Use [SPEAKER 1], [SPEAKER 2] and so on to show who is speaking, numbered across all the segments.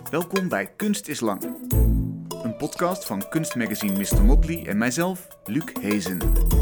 [SPEAKER 1] Welkom bij Kunst is Lang. Een podcast van kunstmagazine Mr. Motley en mijzelf, Luc Hezen.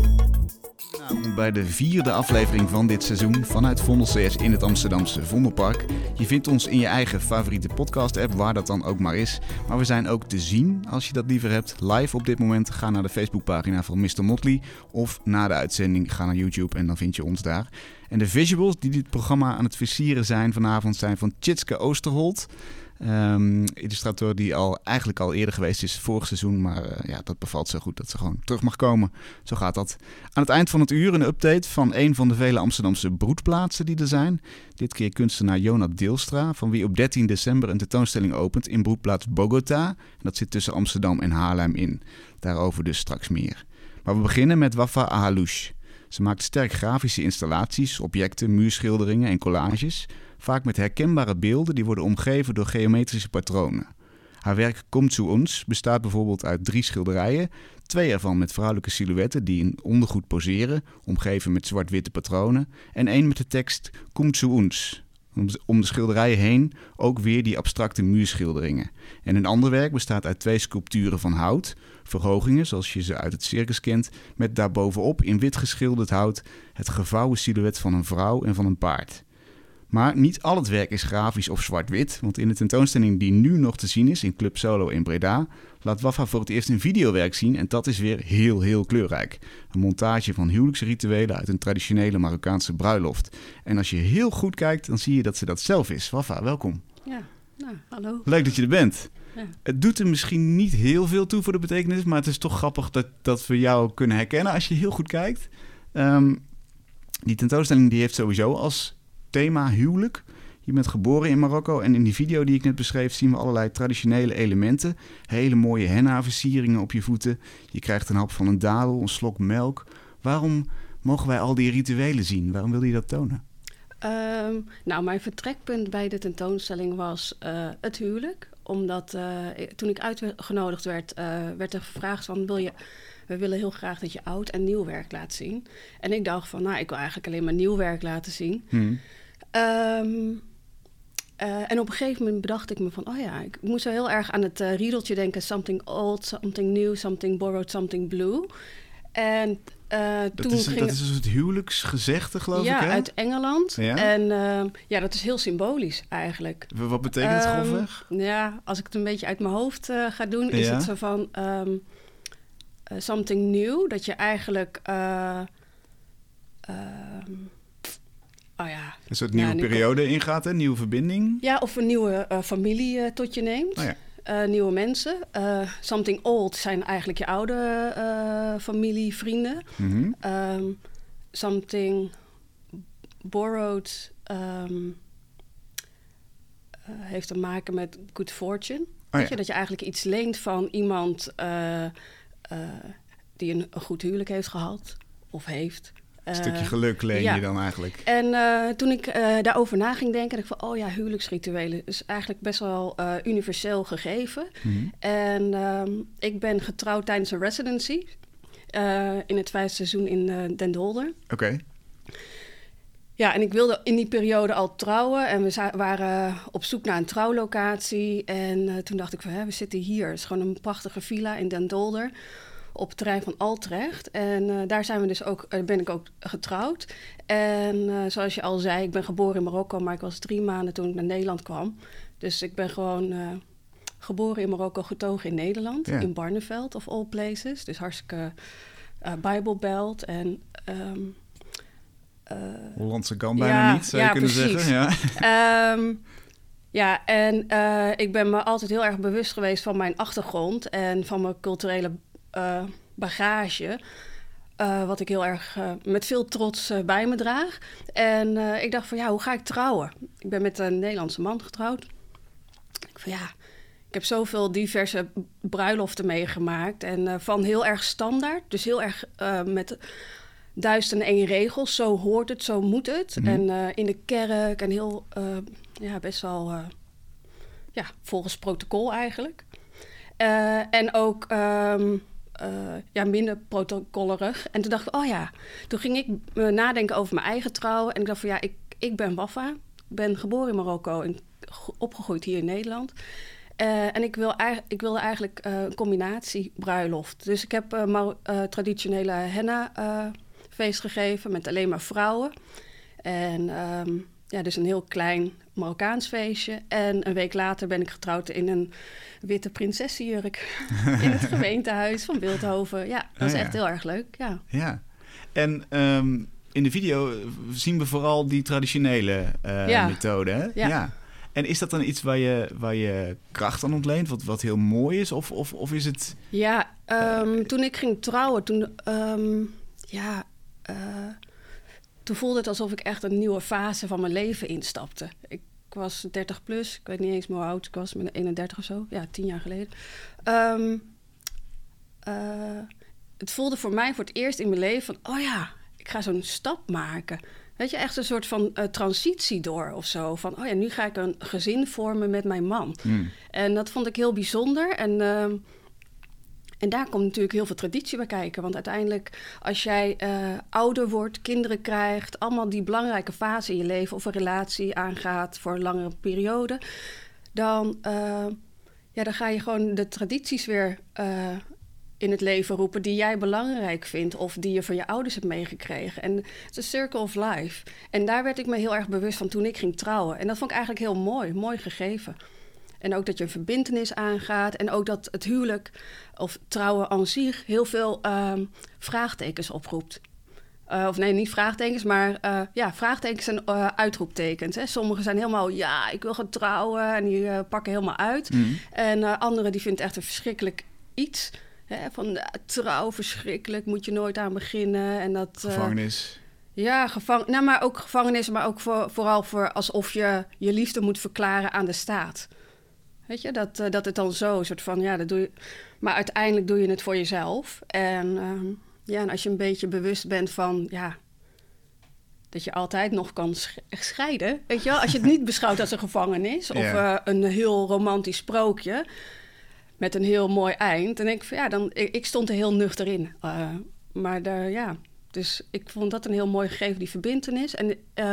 [SPEAKER 1] Bij de 4e aflevering van dit seizoen vanuit Vondel CS in het Amsterdamse Vondelpark. Je vindt ons in je eigen favoriete podcast-app, waar dat dan ook maar is. Maar we zijn ook te zien, als je dat liever hebt, live op dit moment. Ga naar de Facebookpagina van Mr. Motley of na de uitzending ga naar YouTube en dan vind je ons daar. En de visuals die dit programma aan het versieren zijn vanavond zijn van Tjitske Oosterholt. Illustrator die eigenlijk al eerder geweest is vorig seizoen. Maar dat bevalt zo goed dat ze gewoon terug mag komen. Zo gaat dat. Aan het eind van het uur een update van een van de vele Amsterdamse broedplaatsen die er zijn. Dit keer kunstenaar Jonat Deelstra, van wie op 13 december een tentoonstelling opent in broedplaats Bogota. En dat zit tussen Amsterdam en Haarlem in. Daarover dus straks meer. Maar we beginnen met Wafa Ahalouche. Ze maakt sterk grafische installaties, objecten, muurschilderingen en collages. Vaak met herkenbare beelden die worden omgeven door geometrische patronen. Haar werk Kom zu uns bestaat bijvoorbeeld uit 3 schilderijen. 2 ervan met vrouwelijke silhouetten die in ondergoed poseren, omgeven met zwart-witte patronen. En 1 met de tekst Kom zu uns. Om de schilderijen heen ook weer die abstracte muurschilderingen. En een ander werk bestaat uit 2 sculpturen van hout. Verhogingen, zoals je ze uit het circus kent, met daarbovenop in wit geschilderd hout het gevouwen silhouet van een vrouw en van een paard. Maar niet al het werk is grafisch of zwart-wit, want in de tentoonstelling die nu nog te zien is in Club Solo in Breda, laat Wafa voor het eerst een videowerk zien en dat is weer heel kleurrijk. Een montage van huwelijksrituelen uit een traditionele Marokkaanse bruiloft. En als je heel goed kijkt, dan zie je dat ze dat zelf is. Wafa, welkom.
[SPEAKER 2] Ja, hallo.
[SPEAKER 1] Leuk dat je er bent.
[SPEAKER 2] Ja.
[SPEAKER 1] Het doet er misschien niet heel veel toe voor de betekenis, maar het is toch grappig dat we jou kunnen herkennen als je heel goed kijkt. Die tentoonstelling die heeft sowieso als thema huwelijk. Je bent geboren in Marokko en in die video die ik net beschreef zien we allerlei traditionele elementen. Hele mooie henna-versieringen op je voeten. Je krijgt een hap van een dadel, een slok melk. Waarom mogen wij al die rituelen zien? Waarom wil je dat tonen?
[SPEAKER 2] Mijn vertrekpunt bij de tentoonstelling was het huwelijk. Omdat toen ik uitgenodigd werd, werd er gevraagd van we willen heel graag dat je oud en nieuw werk laat zien. En ik dacht van, ik wil eigenlijk alleen maar nieuw werk laten zien. En op een gegeven moment bedacht ik me van, ik moest zo heel erg aan het riedeltje denken. Something old, something new, something borrowed, something blue. En
[SPEAKER 1] dat is een soort huwelijksgezegde, geloof ik, hè?
[SPEAKER 2] Ja, uit Engeland.
[SPEAKER 1] Ja?
[SPEAKER 2] En dat is heel symbolisch eigenlijk.
[SPEAKER 1] Wat betekent het grofweg?
[SPEAKER 2] Ja, als ik het een beetje uit mijn hoofd ga doen, is het zo van something new. Dat je eigenlijk
[SPEAKER 1] een soort nieuwe periode ingaat, een nieuwe verbinding?
[SPEAKER 2] Ja, of een nieuwe familie tot je neemt. Nieuwe mensen. Something old zijn eigenlijk je oude familie, vrienden.
[SPEAKER 1] Mm-hmm.
[SPEAKER 2] Something borrowed heeft te maken met good fortune. Weet je, dat je eigenlijk iets leent van iemand die een goed huwelijk heeft gehad of heeft.
[SPEAKER 1] Een stukje geluk leen je dan eigenlijk.
[SPEAKER 2] En toen ik daarover na ging denken, dacht ik van, huwelijksrituelen is eigenlijk best wel universeel gegeven. Mm-hmm. En ik ben getrouwd tijdens een residency in het 5e seizoen in Den Dolder.
[SPEAKER 1] Oké.
[SPEAKER 2] Ja, en ik wilde in die periode al trouwen en we waren op zoek naar een trouwlocatie. En toen dacht ik van, we zitten hier. Het is gewoon een prachtige villa in Den Dolder op het terrein van Altrecht. En daar zijn we dus ben ik ook getrouwd. En zoals je al zei, ik ben geboren in Marokko, maar ik was 3 maanden toen ik naar Nederland kwam. Dus ik ben gewoon geboren in Marokko, getogen in Nederland, in Barneveld of all places. Dus hartstikke Bijbelbelt en
[SPEAKER 1] Hollandse kan bijna niet, zou je kunnen
[SPEAKER 2] precies
[SPEAKER 1] zeggen.
[SPEAKER 2] Ik ben me altijd heel erg bewust geweest van mijn achtergrond en van mijn culturele bagage, wat ik heel erg met veel trots bij me draag. En ik dacht van, hoe ga ik trouwen? Ik ben met een Nederlandse man getrouwd. Ik heb zoveel diverse bruiloften meegemaakt en van heel erg standaard, dus heel erg met 1001 regels. Zo hoort het, zo moet het. Mm-hmm. En in de kerk en heel, best wel, volgens protocol eigenlijk. En ook minder protocollerig. En toen dacht ik, toen ging ik nadenken over mijn eigen trouwen. En ik dacht van, ik ben Wafa. Ik ben geboren in Marokko en opgegroeid hier in Nederland. En ik wilde eigenlijk een combinatie bruiloft. Dus ik heb traditionele henna feest gegeven met alleen maar vrouwen. En dus een heel klein Marokkaans feestje. En een week later ben ik getrouwd in een witte prinsessenjurk in het gemeentehuis van Bilthoven. Ja, dat is echt heel erg leuk,
[SPEAKER 1] Ja, en in de video zien we vooral die traditionele methode, hè? Ja. En is dat dan iets waar je kracht aan ontleent, wat heel mooi is? Of is het...
[SPEAKER 2] Ja, toen ik ging trouwen, toen voelde het alsof ik echt een nieuwe fase van mijn leven instapte. Ik was 30 plus, ik weet niet eens meer hoe oud ik was, met 31 of zo. Ja, 10 jaar geleden. Het voelde voor mij voor het eerst in mijn leven van... oh ja, ik ga zo'n stap maken. Weet je, echt een soort van transitie door of zo. Van, oh ja, nu ga ik een gezin vormen met mijn man. En dat vond ik heel bijzonder. En daar komt natuurlijk heel veel traditie bij kijken. Want uiteindelijk, als jij ouder wordt, kinderen krijgt... allemaal die belangrijke fase in je leven... of een relatie aangaat voor een langere periode... dan ga je gewoon de tradities weer in het leven roepen... die jij belangrijk vindt of die je van je ouders hebt meegekregen. En het is een circle of life. En daar werd ik me heel erg bewust van toen ik ging trouwen. En dat vond ik eigenlijk heel mooi gegeven. En ook dat je een verbintenis aangaat. En ook dat het huwelijk of trouwen aan zich heel veel vraagtekens oproept. Of nee, niet vraagtekens, maar vraagtekens en uitroeptekens. Hè. Sommigen zijn helemaal, ja, ik wil gaan trouwen. En die pakken helemaal uit. En anderen die vinden het echt een verschrikkelijk iets. Hè, van trouw, verschrikkelijk, moet je nooit aan beginnen. En dat,
[SPEAKER 1] gevangenis.
[SPEAKER 2] Maar ook gevangenis, maar ook vooral voor alsof je je liefde moet verklaren aan de staat. Weet je, dat het dan zo, soort van, dat doe je... Maar uiteindelijk doe je het voor jezelf. En en als je een beetje bewust bent van, dat je altijd nog kan scheiden. Weet je wel, als je het niet beschouwt als een gevangenis... of een heel romantisch sprookje met een heel mooi eind... dan denk ik van, ik stond er heel nuchter in. Dus ik vond dat een heel mooi gegeven, die verbintenis. En...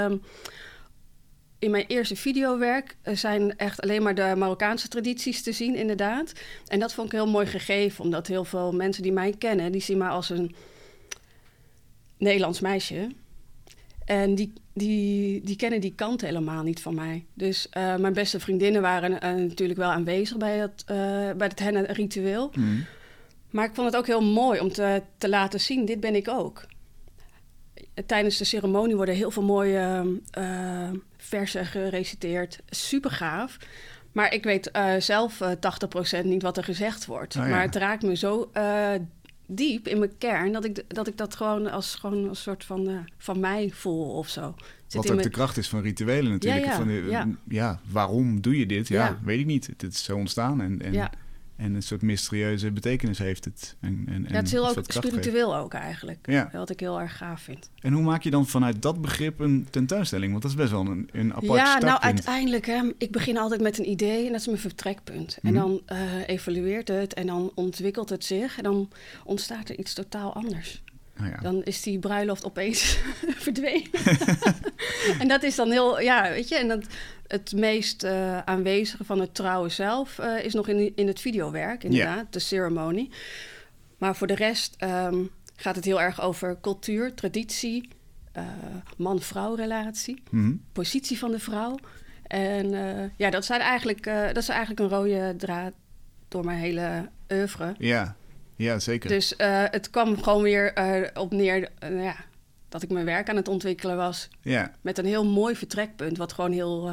[SPEAKER 2] in mijn eerste videowerk zijn echt alleen maar de Marokkaanse tradities te zien, inderdaad. En dat vond ik heel mooi gegeven, omdat heel veel mensen die mij kennen... die zien mij als een Nederlands meisje. En die kennen die kant helemaal niet van mij. Dus mijn beste vriendinnen waren natuurlijk wel aanwezig bij het henna-ritueel. Maar ik vond het ook heel mooi om te laten zien, dit ben ik ook. Tijdens de ceremonie worden heel veel mooie versen gereciteerd. Super gaaf. Maar ik weet zelf 80% niet wat er gezegd wordt. Maar het raakt me zo diep in mijn kern... dat ik dat gewoon als een soort van mij voel of zo.
[SPEAKER 1] Wat ook de kracht is van rituelen natuurlijk. Waarom doe je dit? Weet ik niet. Het is zo ontstaan en een soort mysterieuze betekenis heeft het.
[SPEAKER 2] Het is heel ook spiritueel ook eigenlijk. Ja. Wat ik heel erg gaaf vind.
[SPEAKER 1] En hoe maak je dan vanuit dat begrip een tentoonstelling? Want dat is best wel een apart startpunt.
[SPEAKER 2] Nou uiteindelijk, ik begin altijd met een idee en dat is mijn vertrekpunt. En dan evalueert het en dan ontwikkelt het zich en dan ontstaat er iets totaal anders. Dan is die bruiloft opeens verdwenen. En dat is dan heel, weet je, en dat het meest aanwezige van het trouwen zelf is nog in het videowerk, inderdaad, de ceremonie. Maar voor de rest gaat het heel erg over cultuur, traditie, man-vrouw relatie, positie van de vrouw. En dat is eigenlijk een rode draad door mijn hele oeuvre.
[SPEAKER 1] Ja, zeker.
[SPEAKER 2] Dus het kwam gewoon weer op neer dat ik mijn werk aan het ontwikkelen was. Met een heel mooi vertrekpunt, wat gewoon heel,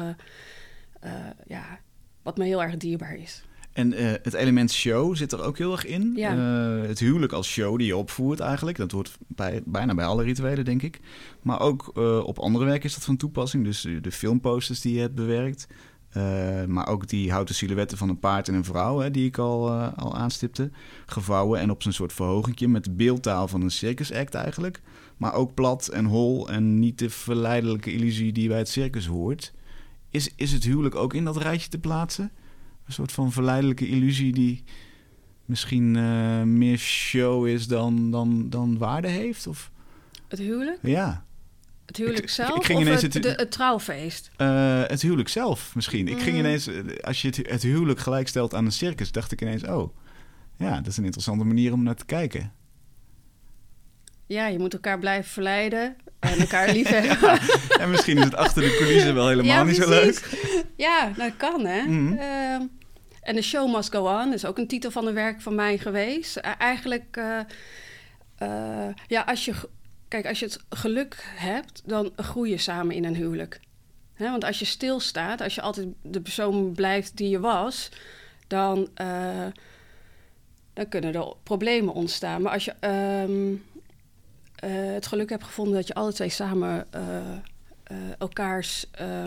[SPEAKER 2] wat me heel erg dierbaar is.
[SPEAKER 1] En het element show zit er ook heel erg in. Het huwelijk als show die je opvoert eigenlijk. Dat hoort bijna bij alle rituelen, denk ik. Maar ook op andere werken is dat van toepassing. Dus de filmposters die je hebt bewerkt. Maar ook die houten silhouetten van een paard en een vrouw, hè, die ik al aanstipte. Gevouwen en op zo'n soort verhogingje met de beeldtaal van een circus act eigenlijk. Maar ook plat en hol en niet de verleidelijke illusie die bij het circus hoort. Is het huwelijk ook in dat rijtje te plaatsen? Een soort van verleidelijke illusie die misschien meer show is dan waarde heeft? Of?
[SPEAKER 2] Het huwelijk?
[SPEAKER 1] Ja.
[SPEAKER 2] Het huwelijk zelf
[SPEAKER 1] ik ging
[SPEAKER 2] of
[SPEAKER 1] ineens
[SPEAKER 2] het trouwfeest?
[SPEAKER 1] Het huwelijk zelf misschien. Ik ging ineens, als je het huwelijk gelijkstelt aan een circus, dacht ik ineens, dat is een interessante manier om naar te kijken.
[SPEAKER 2] Ja, je moet elkaar blijven verleiden en elkaar lief hebben.
[SPEAKER 1] En misschien is het achter de coulissen wel helemaal niet zo leuk.
[SPEAKER 2] Ja, dat kan, hè. Mm-hmm. En The Show Must Go On is ook een titel van een werk van mij geweest. Eigenlijk, als je het geluk hebt, dan groei je samen in een huwelijk. Want als je stilstaat, als je altijd de persoon blijft die je was, dan kunnen er problemen ontstaan. Maar als je het geluk hebt gevonden dat je alle twee samen elkaars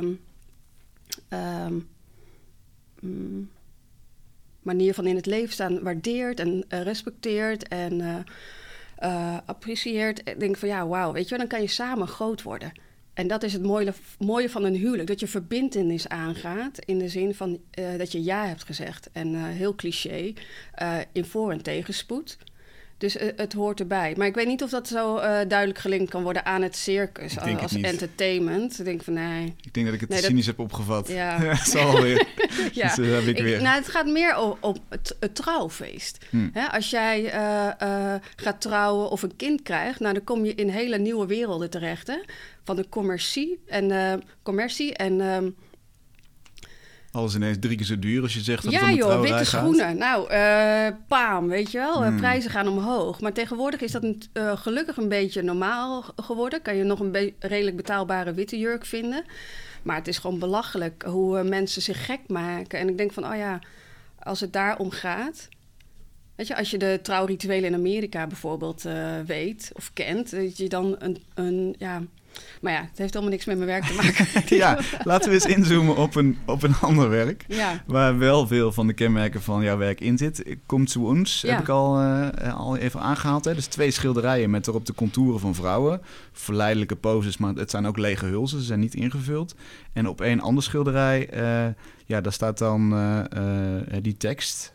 [SPEAKER 2] manier van in het leven staan waardeert en respecteert en apprecieert. Ik denk van wauw, weet je, dan kan je samen groot worden. En dat is het mooie van een huwelijk, dat je verbintenis aangaat in de zin van dat je ja hebt gezegd. En heel cliché, in voor- en tegenspoed. Dus het hoort erbij. Maar ik weet niet of dat zo duidelijk gelinkt kan worden aan het circus als entertainment. Ik denk van nee.
[SPEAKER 1] Ik denk dat ik het cynisch heb opgevat.
[SPEAKER 2] Ja.
[SPEAKER 1] Dat zal alweer.
[SPEAKER 2] Ja.
[SPEAKER 1] Dus heb ik weer.
[SPEAKER 2] Het gaat meer op het trouwfeest. Als jij gaat trouwen of een kind krijgt, dan kom je in hele nieuwe werelden terecht. Hè? Van de commercie en
[SPEAKER 1] alles ineens 3 keer zo duur als je zegt dat het om de trouwerij
[SPEAKER 2] witte
[SPEAKER 1] gaat.
[SPEAKER 2] Schoenen. Nou, paam, weet je wel. Prijzen gaan omhoog. Maar tegenwoordig is dat gelukkig een beetje normaal geworden. Kan je nog een redelijk betaalbare witte jurk vinden. Maar het is gewoon belachelijk hoe mensen zich gek maken. En ik denk van, als het daarom gaat. Weet je, als je de trouwrituelen in Amerika bijvoorbeeld weet of kent, dat je dan Maar het heeft helemaal niks met mijn werk te maken.
[SPEAKER 1] Ja, laten we eens inzoomen op een ander werk.
[SPEAKER 2] Ja.
[SPEAKER 1] Waar wel veel van de kenmerken van jouw werk in zit. Komt zu ons, heb ik al even aangehaald. Hè? Dus 2 schilderijen met erop de contouren van vrouwen. Verleidelijke poses, maar het zijn ook lege hulzen. Ze zijn niet ingevuld. En op een ander schilderij, daar staat dan die tekst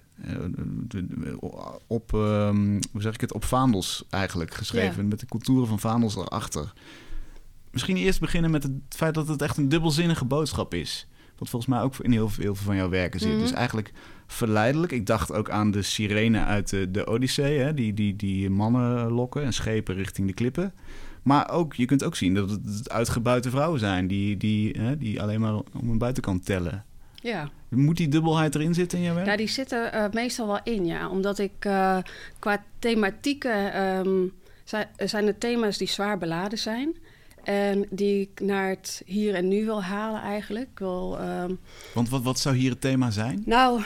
[SPEAKER 1] op vaandels eigenlijk geschreven. Met de contouren van vaandels erachter. Misschien eerst beginnen met het feit dat het echt een dubbelzinnige boodschap is. Wat volgens mij ook in heel veel van jouw werken zit. Dus eigenlijk verleidelijk. Ik dacht ook aan de sirene uit de Odyssee. Hè? Die mannen lokken en schepen richting de klippen. Maar ook, je kunt ook zien dat het uitgebuite vrouwen zijn. Die alleen maar om een buitenkant tellen.
[SPEAKER 2] Ja.
[SPEAKER 1] Moet die dubbelheid erin zitten in jouw werk?
[SPEAKER 2] Ja, die zit er meestal wel in, ja. Omdat ik qua thematieken zijn het thema's die zwaar beladen zijn. En die ik naar het hier en nu wil halen eigenlijk.
[SPEAKER 1] Want wat zou hier het thema zijn?
[SPEAKER 2] Nou,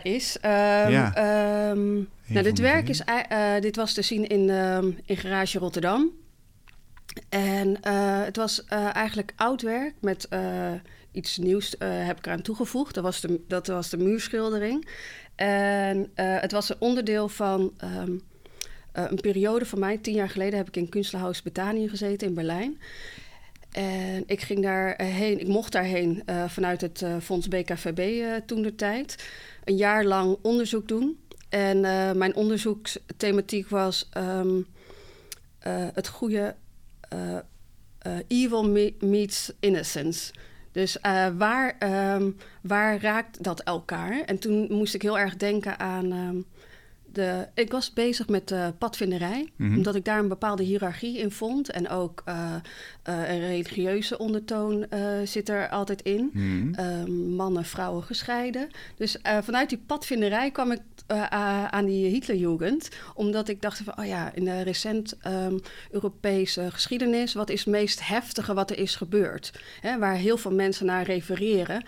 [SPEAKER 2] dit was te zien in Garage Rotterdam. En het was eigenlijk oud werk met iets nieuws heb ik eraan toegevoegd. Dat was de muurschildering. En het was een onderdeel van een periode van mij. 10 jaar geleden heb ik in Künstlerhaus Bethanien gezeten in Berlijn. En ik ging daarheen. Ik mocht daarheen vanuit het Fonds BKVB toentertijd. Een jaar lang onderzoek doen. En mijn onderzoeksthematiek was het goede evil meets innocence. Dus waar raakt dat elkaar? En toen moest ik heel erg denken aan ik was bezig met padvinderij, omdat ik daar een bepaalde hiërarchie in vond. En ook een religieuze ondertoon zit er altijd in. Mannen, vrouwen gescheiden. Dus vanuit die padvinderij kwam ik aan die Hitlerjugend. Omdat ik dacht van, in de recent Europese geschiedenis, wat is het meest heftige wat er is gebeurd? Hè, waar heel veel mensen naar refereren.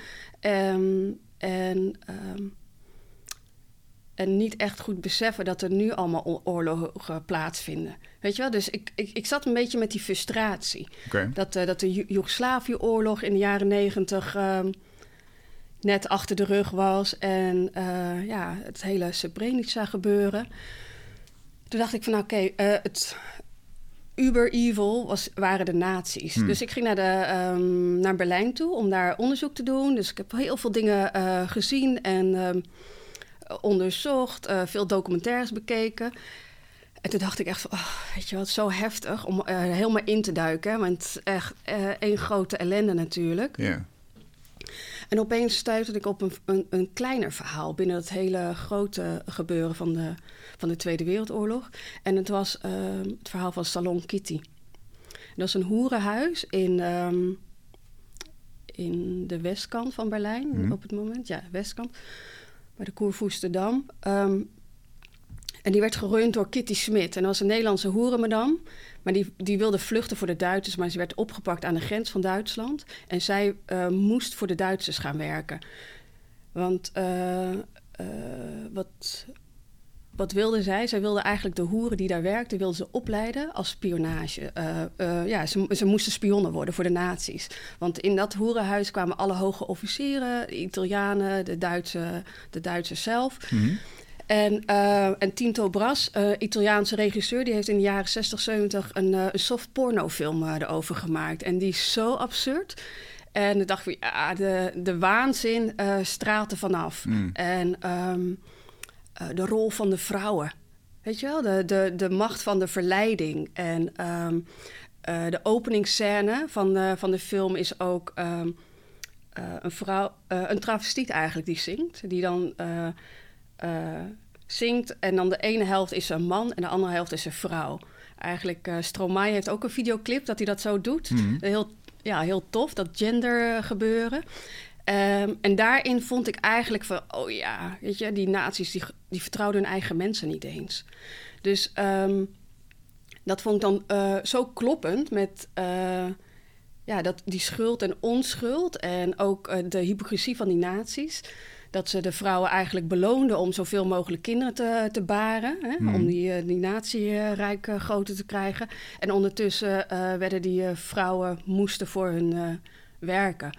[SPEAKER 2] En niet echt goed beseffen dat er nu allemaal oorlogen plaatsvinden. Weet je wel? Dus ik zat een beetje met die frustratie.
[SPEAKER 1] Okay.
[SPEAKER 2] Dat de Joegoslavië-oorlog in de jaren 90 net achter de rug was. En het hele Srebrenica gebeuren. Toen dacht ik van het uber-evil waren de nazi's. Dus ik ging naar Berlijn toe om daar onderzoek te doen. Dus ik heb heel veel dingen gezien en onderzocht, veel documentaires bekeken. En toen dacht ik echt van, weet je wat, zo heftig om helemaal in te duiken. Hè? Want het is echt één grote ellende natuurlijk.
[SPEAKER 1] Ja.
[SPEAKER 2] En opeens stuitte ik op een kleiner verhaal binnen het hele grote gebeuren van de Tweede Wereldoorlog. En het was het verhaal van Salon Kitty. Dat is een hoerenhuis in de westkant van Berlijn op het moment. Ja, westkant. Bij de Kurfürstendamm. En die werd gerund door Kitty Smit. En dat was een Nederlandse hoerenmadam. Maar die wilde vluchten voor de Duitsers. Maar ze werd opgepakt aan de grens van Duitsland. En zij moest voor de Duitsers gaan werken. Want wat wilde zij? Zij wilde eigenlijk de hoeren die daar werkten, wilde ze opleiden als spionage. Ze moesten spionnen worden voor de nazi's. Want in dat hoerenhuis kwamen alle hoge officieren, de Italianen, de Duitsers zelf. Mm-hmm. En Tinto Brass, Italiaanse regisseur, die heeft in de jaren 60, 70 een soft pornofilm erover gemaakt. En die is zo absurd. En dan dacht ik, ja, de waanzin straalt er vanaf. En de rol van de vrouwen, weet je wel? De macht van de verleiding. En de openingsscène van de film is ook een vrouw, een travestiet eigenlijk, die zingt. Die dan zingt en dan de ene helft is een man en de andere helft is een vrouw. Eigenlijk, Stromae heeft ook een videoclip dat hij dat zo doet. Heel tof, dat gender gebeuren. En daarin vond ik eigenlijk van, oh ja, weet je, die nazi's die vertrouwden hun eigen mensen niet eens. Dus dat vond ik dan zo kloppend met die schuld en onschuld en ook de hypocrisie van die nazi's. Dat ze de vrouwen eigenlijk beloonden om zoveel mogelijk kinderen te baren. Hè? Om die nazi-rijk groter te krijgen. En ondertussen werden die vrouwen moesten voor hun werken.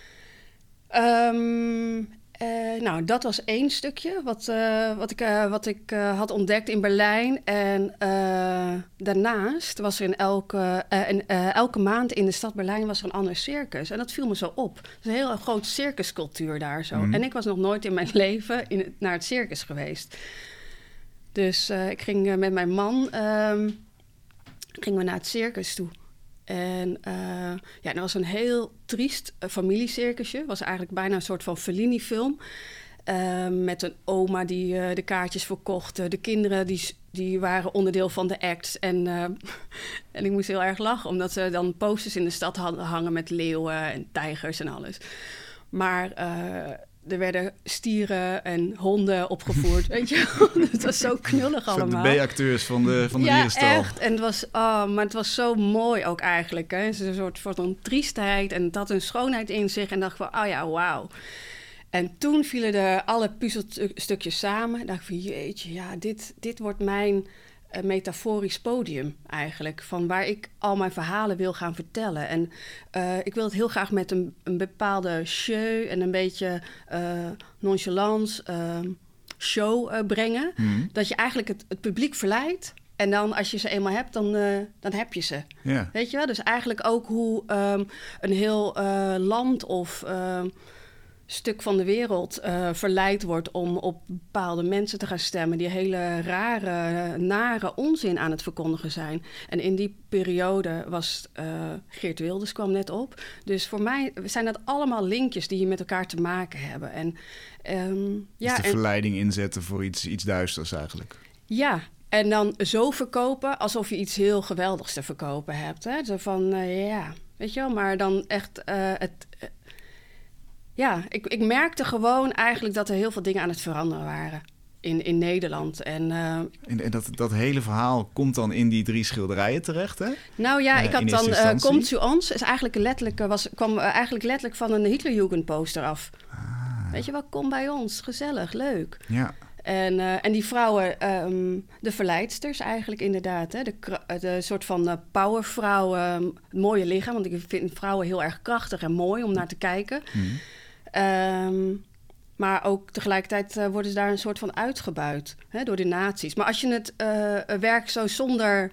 [SPEAKER 2] Dat was één stukje wat ik had ontdekt in Berlijn. En daarnaast was er elke maand in de stad Berlijn was er een ander circus. En dat viel me zo op. Er is een hele grote circuscultuur daar zo. En ik was nog nooit in mijn leven naar het circus geweest. Dus ik ging met mijn man gingen we naar het circus toe. En dat was een heel triest familiecircusje. Het was eigenlijk bijna een soort van Fellini-film. Met een oma die de kaartjes verkocht. De kinderen die waren onderdeel van de act. En ik moest heel erg lachen, omdat ze dan posters in de stad hadden hangen met leeuwen en tijgers en alles. Maar er werden stieren en honden opgevoerd, weet je. Het was zo knullig allemaal.
[SPEAKER 1] De B-acteurs van de dierenstal.
[SPEAKER 2] Ja, echt. En het was zo mooi ook eigenlijk. Hè. Het is een soort van triestheid en het had een schoonheid in zich. En dacht van, oh ja, wauw. En toen vielen er alle puzzelstukjes samen. En dacht ik van, jeetje, ja, dit wordt mijn metaforisch podium eigenlijk. Van waar ik al mijn verhalen wil gaan vertellen. En ik wil het heel graag met een bepaalde show en een beetje nonchalance show brengen. Dat je eigenlijk het publiek verleidt. En dan als je ze eenmaal hebt, dan heb je ze.
[SPEAKER 1] Yeah.
[SPEAKER 2] Weet je wel? Dus eigenlijk ook hoe een heel land of stuk van de wereld verleid wordt om op bepaalde mensen te gaan stemmen die hele rare, nare onzin aan het verkondigen zijn. En in die periode was Geert Wilders kwam net op. Dus voor mij zijn dat allemaal linkjes die met elkaar te maken hebben. En,
[SPEAKER 1] dus de verleiding inzetten voor iets duisters eigenlijk.
[SPEAKER 2] Ja, en dan zo verkopen alsof je iets heel geweldigs te verkopen hebt. Hè? Zo van, weet je wel, maar dan echt ik merkte gewoon eigenlijk dat er heel veel dingen aan het veranderen waren in Nederland. En
[SPEAKER 1] dat hele verhaal komt dan in die 3 schilderijen terecht, hè?
[SPEAKER 2] Nou ja, ik had dan Komt zu ons, is eigenlijk kwam eigenlijk letterlijk van een Hitlerjugendposter af. Weet je wel, kom bij ons, gezellig, leuk.
[SPEAKER 1] Ja.
[SPEAKER 2] En die vrouwen, de verleidsters eigenlijk inderdaad. Hè? De soort van powervrouwen, mooie lichaam. Want ik vind vrouwen heel erg krachtig en mooi om naar te kijken. Maar ook tegelijkertijd worden ze daar een soort van uitgebuit door de nazi's. Maar als je het werk zo zonder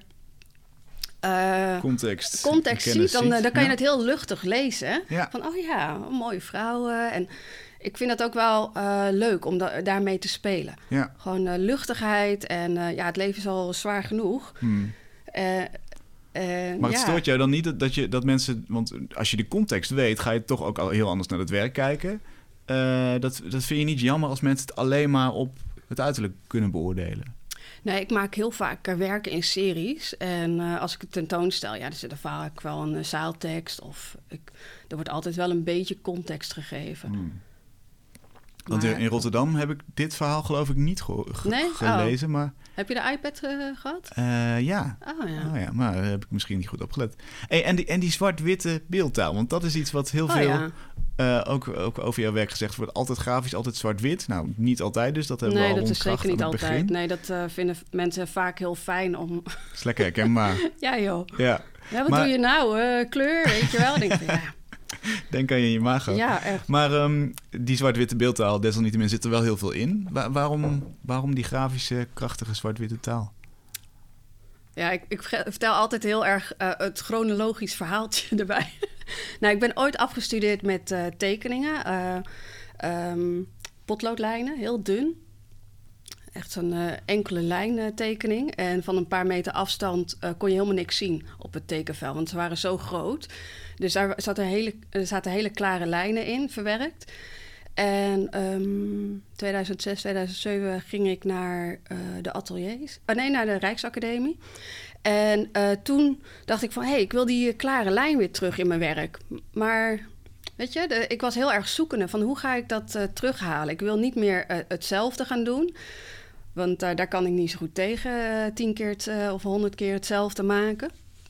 [SPEAKER 1] context
[SPEAKER 2] ziet, dan kan je
[SPEAKER 1] ja.
[SPEAKER 2] het heel luchtig lezen. Hè?
[SPEAKER 1] Ja.
[SPEAKER 2] Van, oh ja, mooie vrouwen. En ik vind het ook wel leuk om daarmee te spelen.
[SPEAKER 1] Ja.
[SPEAKER 2] Gewoon luchtigheid en het leven is al zwaar genoeg.
[SPEAKER 1] Maar het stoort jou dan niet dat mensen... Want als je de context weet, ga je toch ook al heel anders naar het werk kijken. Dat vind je niet jammer als mensen het alleen maar op het uiterlijk kunnen beoordelen?
[SPEAKER 2] Nee, ik maak heel vaak werken in series. En als ik het tentoonstel, er zit er vaak wel een zaaltekst. Of er wordt altijd wel een beetje context gegeven.
[SPEAKER 1] Want in Rotterdam heb ik dit verhaal geloof ik niet gelezen.
[SPEAKER 2] Oh.
[SPEAKER 1] Maar...
[SPEAKER 2] Heb je de iPad gehad?
[SPEAKER 1] Ja.
[SPEAKER 2] Oh ja.
[SPEAKER 1] Maar daar heb ik misschien niet goed opgelet. Hey, en die zwart-witte beeldtaal, want dat is iets wat heel veel... Ook over jouw werk gezegd wordt, altijd grafisch, altijd zwart-wit. Nou, niet altijd dus, dat hebben we al ontkracht aan het begin. Nee, dat is zeker niet altijd. Nee, dat vinden mensen vaak heel fijn om... Dat is lekker herkenbaar.
[SPEAKER 2] Ja, joh.
[SPEAKER 1] Ja,
[SPEAKER 2] wat doe je nou? Kleur, weet je wel? Denk ik,
[SPEAKER 1] Denk aan je imago.
[SPEAKER 2] Ja, echt.
[SPEAKER 1] Maar die zwart-witte beeldtaal, desalniettemin zit er wel heel veel in. Waarom die grafische, krachtige zwart-witte taal?
[SPEAKER 2] Ja, ik vertel altijd heel erg het chronologisch verhaaltje erbij. Nou, ik ben ooit afgestudeerd met tekeningen. Potloodlijnen, heel dun. Echt zo'n enkele lijn tekening. En van een paar meter afstand kon je helemaal niks zien op het tekenvel. Want ze waren zo groot. Dus daar zaten hele klare lijnen in, verwerkt. En 2006, 2007 ging ik naar de ateliers. Naar de Rijksacademie. En toen dacht ik van... ik wil die klare lijn weer terug in mijn werk. Maar weet je, ik was heel erg zoekende van... hoe ga ik dat terughalen? Ik wil niet meer hetzelfde gaan doen. Want daar kan ik niet zo goed tegen. 10 keer of 100 keer hetzelfde maken.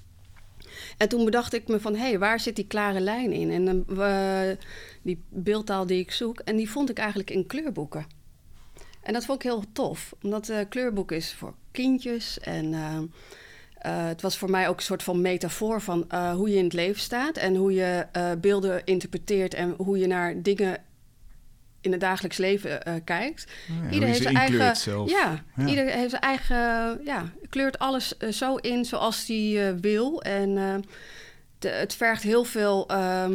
[SPEAKER 2] En toen bedacht ik me van... waar zit die klare lijn in? En die beeldtaal die ik zoek... en die vond ik eigenlijk in kleurboeken. En dat vond ik heel tof. Omdat kleurboek is voor kindjes. En het was voor mij ook een soort van metafoor... van hoe je in het leven staat... en hoe je beelden interpreteert... en hoe je naar dingen in het dagelijks leven kijkt. Ieder heeft zijn eigen...
[SPEAKER 1] zelf.
[SPEAKER 2] Ja, ieder heeft zijn eigen... kleurt alles zo in zoals hij wil. En het vergt heel veel...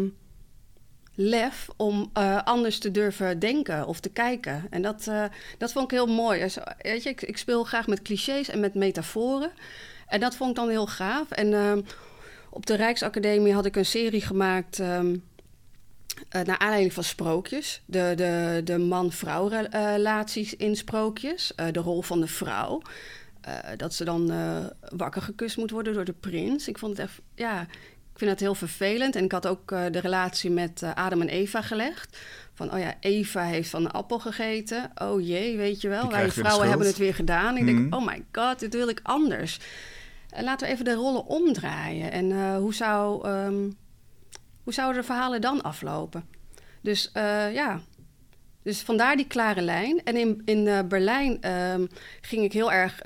[SPEAKER 2] lef om anders te durven denken of te kijken. En dat vond ik heel mooi. Dus, weet je, ik speel graag met clichés en met metaforen. En dat vond ik dan heel gaaf. En op de Rijksacademie had ik een serie gemaakt... naar aanleiding van sprookjes. De man-vrouw relaties in sprookjes. De rol van de vrouw. Dat ze dan wakker gekust moet worden door de prins. Ik vond het echt... Ik vind het heel vervelend. En ik had ook de relatie met Adam en Eva gelegd. Van, Eva heeft van een appel gegeten. Oh jee, weet je wel. Wij vrouwen hebben het weer gedaan. Ik denk, oh my god, dit wil ik anders. Laten we even de rollen omdraaien. En hoe zouden de verhalen dan aflopen? Dus Dus vandaar die klare lijn. En in Berlijn ging ik heel erg...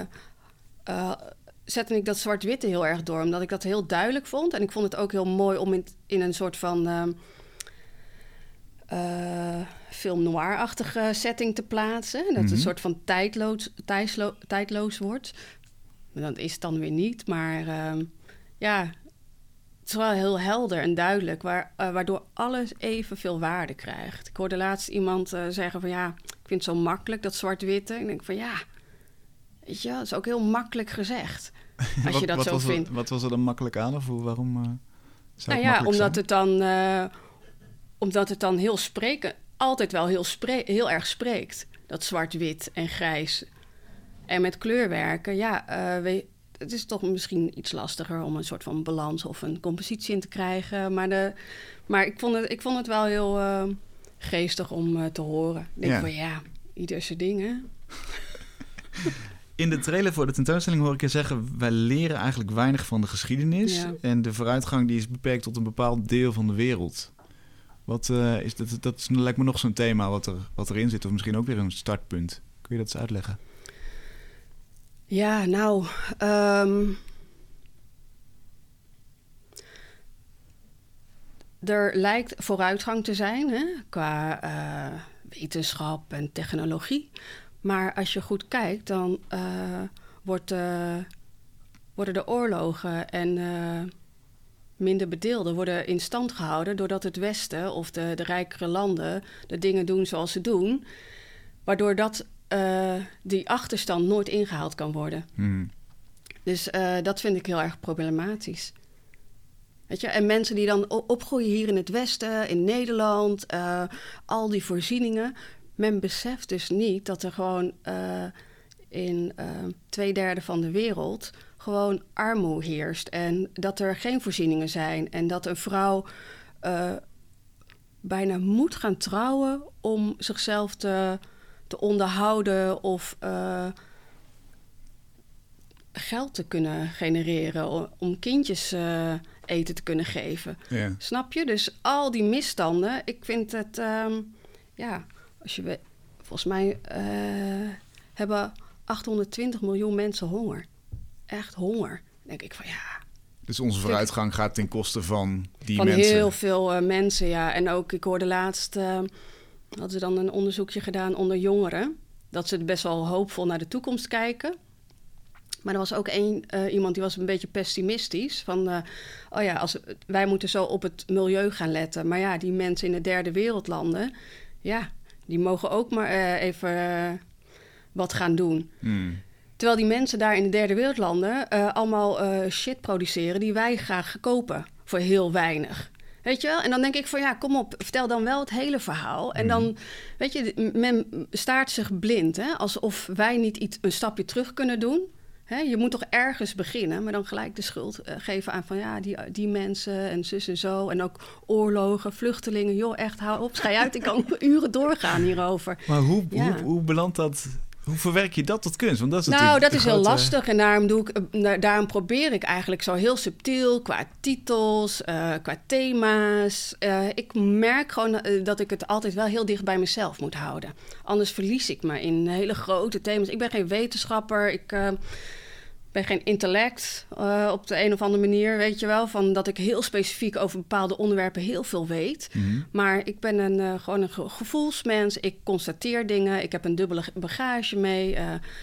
[SPEAKER 2] zette ik dat zwart-witte heel erg door, omdat ik dat heel duidelijk vond. En ik vond het ook heel mooi om in een soort van film noir-achtige setting te plaatsen. Dat het een soort van tijdloos wordt. Dat is het dan weer niet, maar het is wel heel helder en duidelijk, waardoor alles evenveel waarde krijgt. Ik hoorde laatst iemand zeggen van ik vind het zo makkelijk, dat zwart-witte. Ik denk van weet je, dat is ook heel makkelijk gezegd. Als je dat zo vindt.
[SPEAKER 1] Wat was er dan makkelijk aan? Of waarom zou het makkelijk
[SPEAKER 2] omdat het dan heel altijd wel heel erg spreekt. Dat zwart-wit en grijs. En met kleurwerken, het is toch misschien iets lastiger om een soort van balans of een compositie in te krijgen. Maar ik vond het wel heel geestig om te horen. Ik denk van ieder zijn dingen.
[SPEAKER 1] In de trailer voor de tentoonstelling hoor ik je zeggen... wij leren eigenlijk weinig van de geschiedenis...
[SPEAKER 2] Ja.
[SPEAKER 1] En de vooruitgang die is beperkt tot een bepaald deel van de wereld. Wat is dat lijkt me nog zo'n thema wat erin zit... of misschien ook weer een startpunt. Kun je dat eens uitleggen?
[SPEAKER 2] Ja, nou... er lijkt vooruitgang te zijn qua wetenschap en technologie... Maar als je goed kijkt, dan worden de oorlogen en minder bedeelden worden in stand gehouden doordat het Westen of de rijkere landen de dingen doen zoals ze doen, waardoor die achterstand nooit ingehaald kan worden. Dus dat vind ik heel erg problematisch. Weet je? En mensen die dan opgroeien hier in het Westen, in Nederland, al die voorzieningen. Men beseft dus niet dat er gewoon in 2/3 van de wereld gewoon armoede heerst. En dat er geen voorzieningen zijn. En dat een vrouw bijna moet gaan trouwen om zichzelf te onderhouden of geld te kunnen genereren, om kindjes eten te kunnen geven. Yeah. Snap je? Dus al die misstanden, ik vind het, als je weet, volgens mij hebben 820 miljoen mensen honger. Echt honger. Dan denk ik van
[SPEAKER 1] Dus onze vooruitgang gaat ten koste van die
[SPEAKER 2] van
[SPEAKER 1] mensen? Van
[SPEAKER 2] heel veel mensen, ja. En ook, ik hoorde laatst, hadden ze dan een onderzoekje gedaan onder jongeren, dat ze best wel hoopvol naar de toekomst kijken. Maar er was ook iemand die was een beetje pessimistisch. Van, wij moeten zo op het milieu gaan letten. Maar ja, die mensen in de 3e wereldlanden, die mogen ook maar even wat gaan doen. Terwijl die mensen daar in de 3e wereldlanden allemaal shit produceren die wij graag kopen voor heel weinig. Weet je wel? En dan denk ik van kom op, vertel dan wel het hele verhaal. En dan, weet je, men staart zich blind, hè? Alsof wij niet een stapje terug kunnen doen. Hè? Je moet toch ergens beginnen, maar dan gelijk de schuld geven aan van die mensen en zus en zo. En ook oorlogen, vluchtelingen. Joh, echt, hou op, schei uit. Ik kan uren doorgaan hierover.
[SPEAKER 1] Maar hoe belandt dat? Hoe verwerk je dat tot kunst? Want dat is
[SPEAKER 2] dat is heel lastig en daarom probeer ik eigenlijk zo heel subtiel qua titels, qua thema's. Ik merk gewoon dat ik het altijd wel heel dicht bij mezelf moet houden. Anders verlies ik me in hele grote thema's. Ik ben geen wetenschapper, ik ben geen intellect op de een of andere manier, weet je wel. Van dat ik heel specifiek over bepaalde onderwerpen heel veel weet. Maar ik ben gewoon een gevoelsmens. Ik constateer dingen. Ik heb een dubbele bagage mee.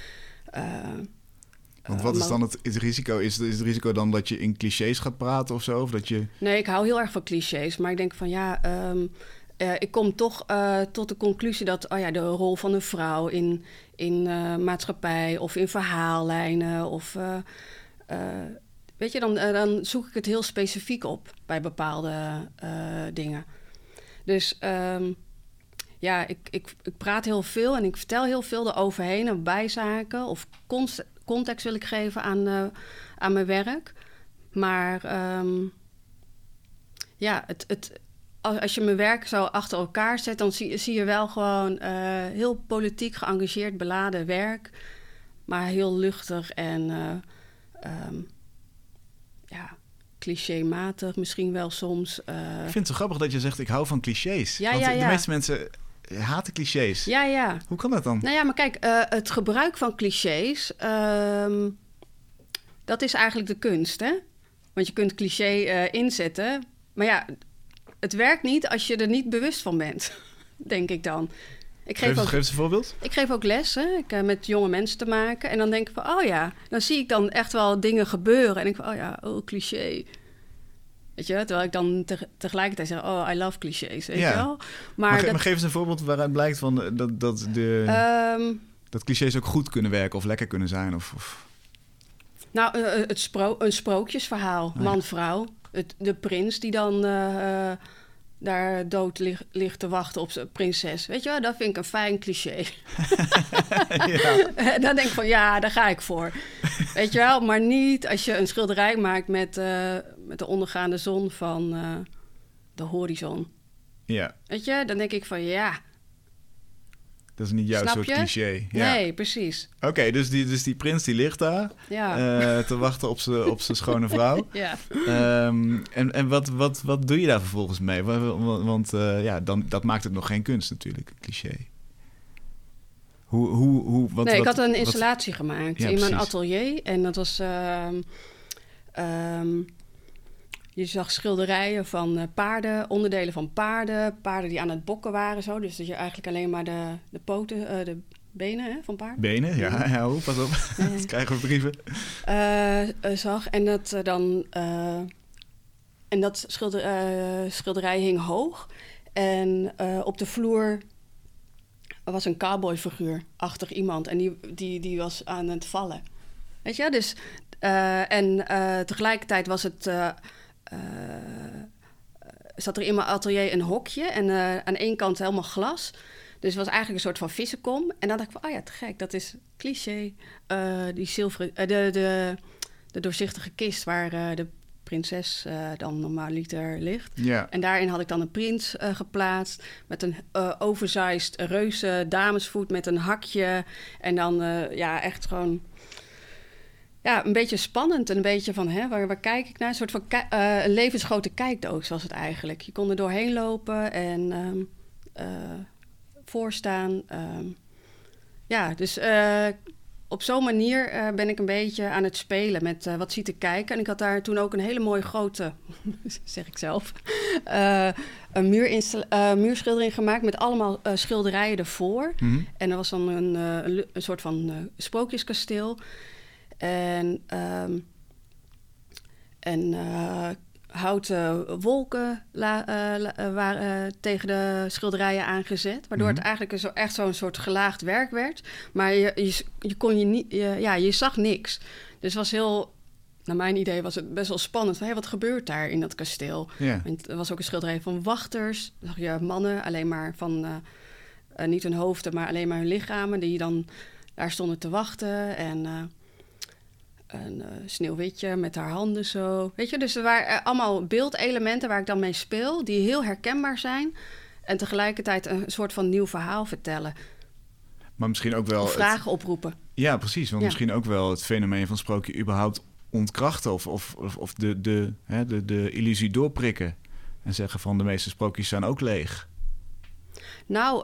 [SPEAKER 1] Want wat is dan het risico? Is het risico dan dat je in clichés gaat praten of zo? Of dat je...
[SPEAKER 2] Nee, ik hou heel erg van clichés. Maar ik denk van ik kom toch tot de conclusie dat de rol van een vrouw in maatschappij of in verhaallijnen of weet je, dan zoek ik het heel specifiek op bij bepaalde dingen. Dus ik praat heel veel en ik vertel heel veel eroverheen en bijzaken of context wil ik geven aan mijn werk. Maar als je mijn werk zo achter elkaar zet, dan zie je wel gewoon heel politiek geëngageerd, beladen werk. Maar heel luchtig en clichématig misschien wel soms.
[SPEAKER 1] Ik vind het zo grappig dat je zegt, ik hou van clichés. Want de meeste mensen haten clichés.
[SPEAKER 2] Ja.
[SPEAKER 1] Hoe kan dat dan?
[SPEAKER 2] Nou ja, maar kijk, het gebruik van clichés, dat is eigenlijk de kunst, hè? Want je kunt cliché inzetten, maar het werkt niet als je er niet bewust van bent, denk ik dan.
[SPEAKER 1] Geef eens een voorbeeld.
[SPEAKER 2] Ik geef ook lessen. Ik heb met jonge mensen te maken. En dan denk ik van, dan zie ik dan echt wel dingen gebeuren. En ik van, cliché. Weet je, terwijl ik dan tegelijkertijd zeg, I love clichés, weet je wel. Maar
[SPEAKER 1] geef eens een voorbeeld waaruit blijkt van dat clichés ook goed kunnen werken of lekker kunnen zijn. Of...
[SPEAKER 2] Nou, een sprookjesverhaal, man-vrouw. De prins die dan daar dood ligt te wachten op zijn prinses. Weet je wel, dat vind ik een fijn cliché. Dan denk ik van, daar ga ik voor. Weet je wel, maar niet als je een schilderij maakt met de ondergaande zon van de horizon.
[SPEAKER 1] Ja.
[SPEAKER 2] Weet je, dan denk ik van,
[SPEAKER 1] dat is niet jouw soort cliché.
[SPEAKER 2] Ja. Nee, precies.
[SPEAKER 1] Oké, dus die prins die ligt daar te wachten op zijn schone vrouw.
[SPEAKER 2] Ja.
[SPEAKER 1] En wat doe je daar vervolgens mee? Want dat maakt het nog geen kunst natuurlijk, een cliché.
[SPEAKER 2] Ik had een installatie gemaakt in mijn atelier. En dat was... je zag schilderijen van paarden, onderdelen van paarden die aan het bokken waren. Zo. Dus dat je eigenlijk alleen maar de poten, de benen van paarden.
[SPEAKER 1] Benen, ja, pas op. Dat krijgen we brieven.
[SPEAKER 2] Zag. En dat dan En dat schilderij hing hoog. En op de vloer was een cowboyfiguur-achtig iemand. En die was aan het vallen. Weet je? Dus, tegelijkertijd was het... zat er in mijn atelier een hokje. En aan één kant helemaal glas. Dus het was eigenlijk een soort van vissenkom. En dan dacht ik van, te gek, dat is cliché. Die zilveren... de doorzichtige kist waar de prinses dan normaaliter ligt.
[SPEAKER 1] Ja.
[SPEAKER 2] En daarin had ik dan een prins geplaatst... met een oversized reuze damesvoet met een hakje. En dan echt gewoon... Ja, een beetje spannend en een beetje van... waar kijk ik naar? Een soort van een levensgrote kijkdoos was het eigenlijk. Je kon er doorheen lopen en voorstaan. Dus... op zo'n manier ben ik een beetje aan het spelen met wat ziet te kijken. En ik had daar toen ook een hele mooie grote, zeg ik zelf, een muurschildering gemaakt met allemaal schilderijen ervoor. Mm-hmm. En er was dan een soort van sprookjeskasteel. En houten wolken waren tegen de schilderijen aangezet. Waardoor het eigenlijk echt zo'n soort gelaagd werk werd. Maar je zag niks. Dus was heel... Naar mijn idee was het best wel spannend. Wat gebeurt daar in dat kasteel? Yeah. Er was ook een schilderij van wachters. Dan zag je mannen alleen maar van... niet hun hoofden, maar alleen maar hun lichamen... die dan daar stonden te wachten. En... een Sneeuwwitje met haar handen zo. Weet je, dus er waren allemaal beeldelementen waar ik dan mee speel... die heel herkenbaar zijn... en tegelijkertijd een soort van nieuw verhaal vertellen.
[SPEAKER 1] Maar misschien ook wel...
[SPEAKER 2] Of vragen oproepen.
[SPEAKER 1] Ja, precies. Want misschien ook wel het fenomeen van sprookje... überhaupt ontkrachten of de illusie doorprikken... en zeggen van de meeste sprookjes zijn ook leeg.
[SPEAKER 2] Nou,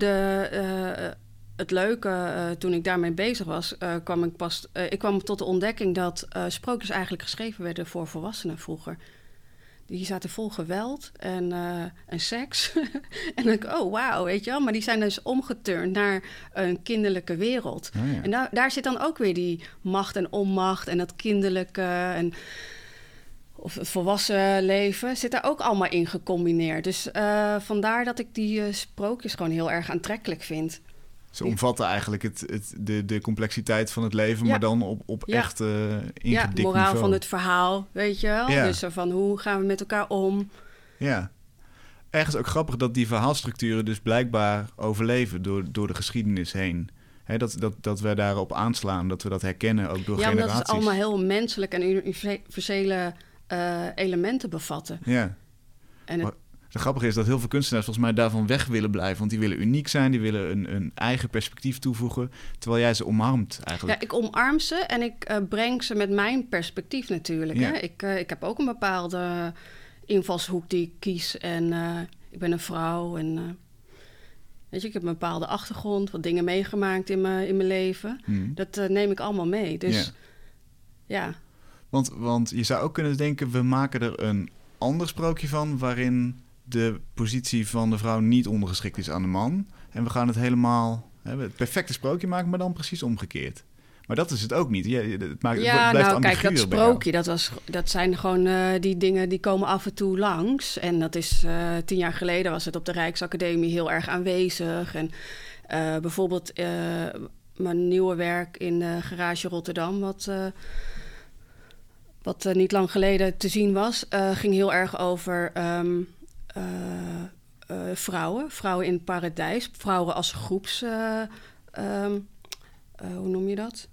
[SPEAKER 2] het leuke, toen ik daarmee bezig was, ik kwam tot de ontdekking dat sprookjes eigenlijk geschreven werden voor volwassenen vroeger. Die zaten vol geweld en seks. En dan denk ik, oh wauw, weet je wel. Maar die zijn dus omgeturnd naar een kinderlijke wereld. Oh ja. En daar zit dan ook weer die macht en onmacht en dat kinderlijke of het volwassen leven zit daar ook allemaal in gecombineerd. Dus vandaar dat ik die sprookjes gewoon heel erg aantrekkelijk vind.
[SPEAKER 1] Ze omvatten eigenlijk de complexiteit van het leven, maar dan op echt ingedikt niveau.
[SPEAKER 2] Ja, moraal van het verhaal, weet je wel. Ja. Dus van hoe gaan we met elkaar om?
[SPEAKER 1] Ja. Ergens ook grappig dat die verhaalstructuren dus blijkbaar overleven door de geschiedenis heen. Dat wij daarop aanslaan, dat we dat herkennen ook door generaties. Ja,
[SPEAKER 2] omdat het allemaal heel menselijk en universele elementen bevatten.
[SPEAKER 1] Ja. En het grappige is dat heel veel kunstenaars volgens mij daarvan weg willen blijven. Want die willen uniek zijn, die willen een eigen perspectief toevoegen. Terwijl jij ze omarmt eigenlijk.
[SPEAKER 2] Ja, ik omarm ze en ik breng ze met mijn perspectief natuurlijk. Ja. Hè? Ik heb ook een bepaalde invalshoek die ik kies. En ik ben een vrouw en... Weet je, ik heb een bepaalde achtergrond, wat dingen meegemaakt in mijn leven. Dat neem ik allemaal mee. Dus ja.
[SPEAKER 1] Want je zou ook kunnen denken, we maken er een ander sprookje van... waarin de positie van de vrouw niet ondergeschikt is aan de man. En we gaan het helemaal... het perfecte sprookje maken, maar dan precies omgekeerd. Maar dat is het ook niet. Het blijft ambiguur.
[SPEAKER 2] Kijk, dat sprookje, dat zijn gewoon die dingen die komen af en toe langs. En dat is 10 jaar geleden was het op de Rijksacademie heel erg aanwezig. En bijvoorbeeld mijn nieuwe werk in de Garage Rotterdam, wat niet lang geleden te zien was, ging heel erg over vrouwen in het paradijs. Vrouwen als groeps... hoe noem je dat?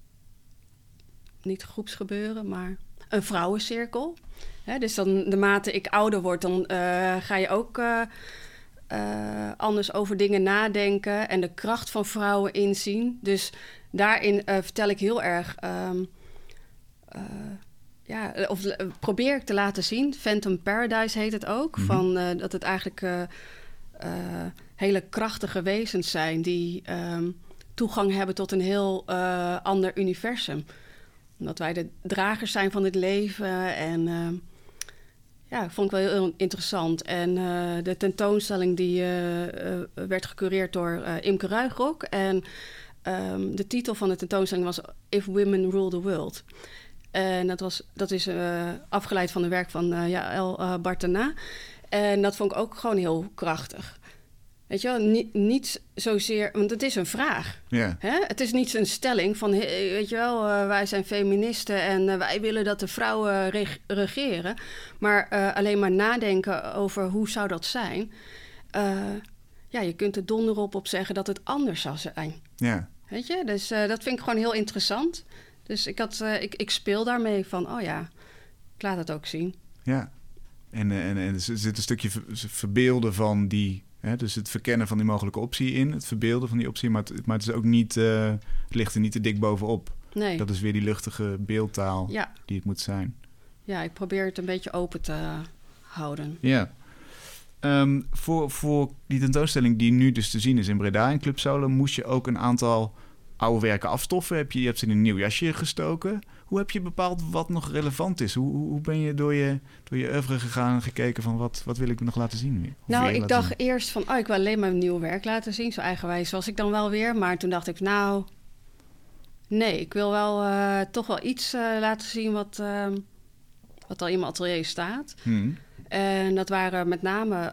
[SPEAKER 2] Niet groepsgebeuren, maar een vrouwencirkel. Dus dan, naarmate ik ouder word, dan ga je ook anders over dingen nadenken en de kracht van vrouwen inzien. Dus daarin vertel ik heel erg... probeer ik te laten zien. Phantom Paradise heet het ook. Mm-hmm. Dat het eigenlijk hele krachtige wezens zijn die toegang hebben tot een heel ander universum. Omdat wij de dragers zijn van het leven. En vond ik wel heel interessant. En de tentoonstelling die werd gecureerd door Imke Ruigrok. En de titel van de tentoonstelling was If Women Rule the World. En dat is afgeleid van de werk van Jaël Bartana. En dat vond ik ook gewoon heel krachtig. Weet je wel, niet zozeer... Want het is een vraag.
[SPEAKER 1] Ja.
[SPEAKER 2] Hè? Het is niet een stelling van... weet je wel, wij zijn feministen en wij willen dat de vrouwen regeren. Maar alleen maar nadenken over hoe zou dat zijn. Je kunt er donder op zeggen dat het anders zou zijn.
[SPEAKER 1] Ja.
[SPEAKER 2] Weet je? Dus dat vind ik gewoon heel interessant. Dus ik speel daarmee van... ik laat het ook zien.
[SPEAKER 1] Ja. En er zit een stukje verbeelden van die... dus het verkennen van die mogelijke optie in. Het verbeelden van die optie. Maar het is ook niet... het ligt er niet te dik bovenop.
[SPEAKER 2] Nee.
[SPEAKER 1] Dat is weer die luchtige beeldtaal die het moet zijn.
[SPEAKER 2] Ja, ik probeer het een beetje open te houden.
[SPEAKER 1] Ja. Voor die tentoonstelling die nu dus te zien is in Breda in Club Solo... moest je ook een aantal oude werken afstoffen. Je hebt ze in een nieuw jasje gestoken. Hoe heb je bepaald wat nog relevant is? Hoe ben je door je oeuvre gegaan en gekeken van wat wil ik nog laten zien weer?
[SPEAKER 2] Nou, ik dacht eerst van, ik wil alleen maar mijn nieuwe werk laten zien. Zo eigenwijs was ik dan wel weer. Maar toen dacht ik, nee, ik wil wel toch wel iets laten zien wat al in mijn atelier staat. En dat waren met name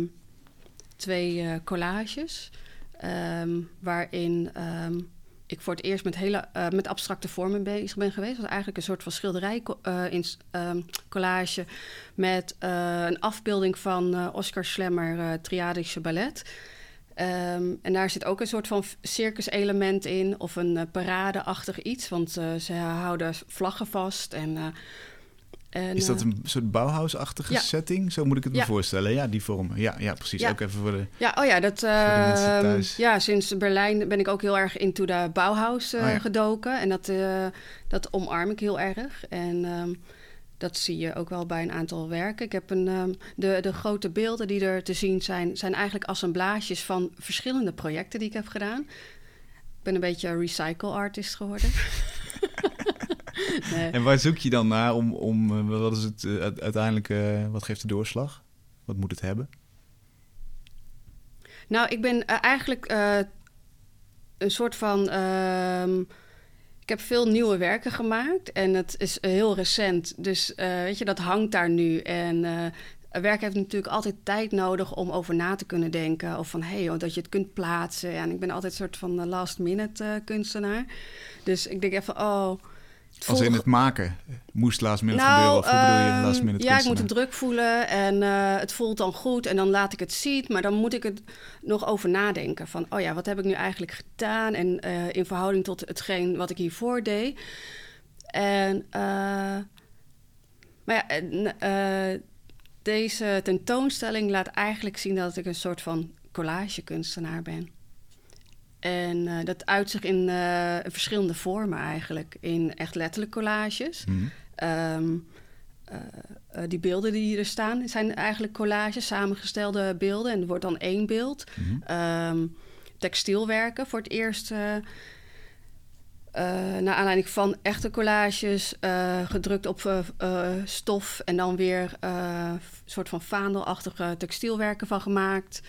[SPEAKER 2] 2 collages, waarin ik voor het eerst met abstracte vormen bezig ben geweest. Het was eigenlijk een soort van schilderij collage met een afbeelding van Oscar Schlemmer, Triadische Ballet. En daar zit ook een soort van circuselement in of een paradeachtig iets, want ze houden vlaggen vast en is dat een soort Bauhaus-achtige setting? Zo moet ik het me voorstellen. Ja, die vormen. Ja, precies. Ja. Ook even voor de mensen thuis. Ja, sinds Berlijn ben ik ook heel erg into de Bauhaus gedoken. En dat omarm ik heel erg. En dat zie je ook wel bij een aantal werken. Ik heb de grote beelden die er te zien zijn eigenlijk assemblages van verschillende projecten die ik heb gedaan. Ik ben een beetje recycle artist geworden. Nee. En waar zoek je dan naar om wat is het uiteindelijk, wat geeft de doorslag? Wat moet het hebben? Nou, ik ben eigenlijk een soort van... ik heb veel nieuwe werken gemaakt en het is heel recent. Dus weet je, dat hangt daar nu. En werk heeft natuurlijk altijd tijd nodig om over na te kunnen denken. Of van, dat je het kunt plaatsen. Ja, en ik ben altijd een soort van last-minute kunstenaar. Dus ik denk even, als in het maken moest last minute gebeuren? Of hoe bedoel je last minute kunstenaar? Ik moet het druk voelen en het voelt dan goed. En dan laat ik het zien, maar dan moet ik het nog over nadenken. Van, wat heb ik nu eigenlijk gedaan? En in verhouding tot hetgeen wat ik hiervoor deed. En, deze tentoonstelling laat eigenlijk zien dat ik een soort van collagekunstenaar ben. En dat uit zich in verschillende vormen eigenlijk. In echt letterlijk collages. Die beelden die hier staan zijn eigenlijk collages, samengestelde beelden. En er wordt dan 1 beeld. Textielwerken voor het eerst... naar aanleiding van echte collages, gedrukt op stof... en dan weer een soort van vaandelachtige textielwerken van gemaakt...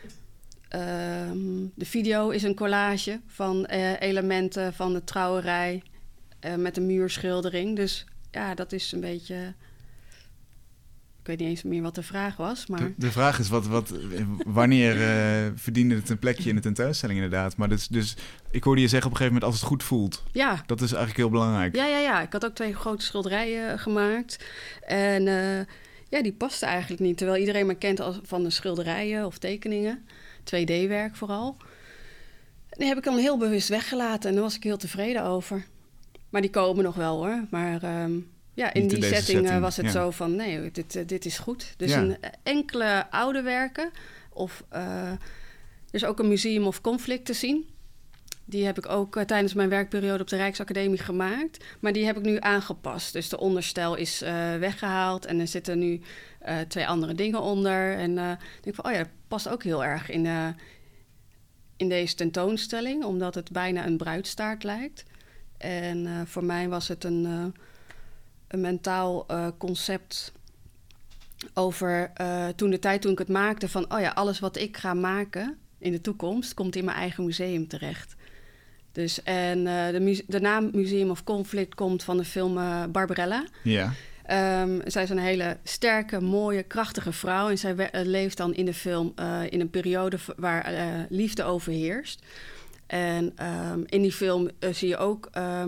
[SPEAKER 2] de video is een collage van elementen van de trouwerij met een muurschildering. Dus ja, dat is een beetje... Ik weet niet eens meer wat de vraag was, maar... De vraag is wanneer verdiende het een plekje in de tentoonstelling inderdaad. Maar dus ik hoorde je zeggen op een gegeven moment als het goed voelt. Ja. Dat is eigenlijk heel belangrijk. Ja. Ik had ook 2 grote schilderijen gemaakt. En die pasten eigenlijk niet. Terwijl iedereen me kent van de schilderijen of tekeningen. 2D-werk vooral. Die heb ik dan heel bewust weggelaten en daar was ik heel tevreden over. Maar die komen nog wel hoor. Maar in die setting was het zo van, nee, dit is goed. Dus een enkele oude werken. Of er is ook een Museum of Conflict te zien. Die heb ik ook tijdens mijn werkperiode op de Rijksacademie gemaakt. Maar die heb ik nu aangepast. Dus de onderstel is weggehaald en er zitten nu 2 andere dingen onder. En ik denk van, dat past ook heel erg in deze tentoonstelling, omdat het bijna een bruidstaart lijkt. En voor mij was het een mentaal concept over toen ik het maakte van, alles wat ik ga maken in de toekomst komt in mijn eigen museum terecht. Dus, en de naam Museum of Conflict komt van de film Barbarella.
[SPEAKER 1] Ja.
[SPEAKER 2] Zij is een hele sterke, mooie, krachtige vrouw. En zij leeft dan in de film in een periode waar liefde overheerst. En in die film zie je ook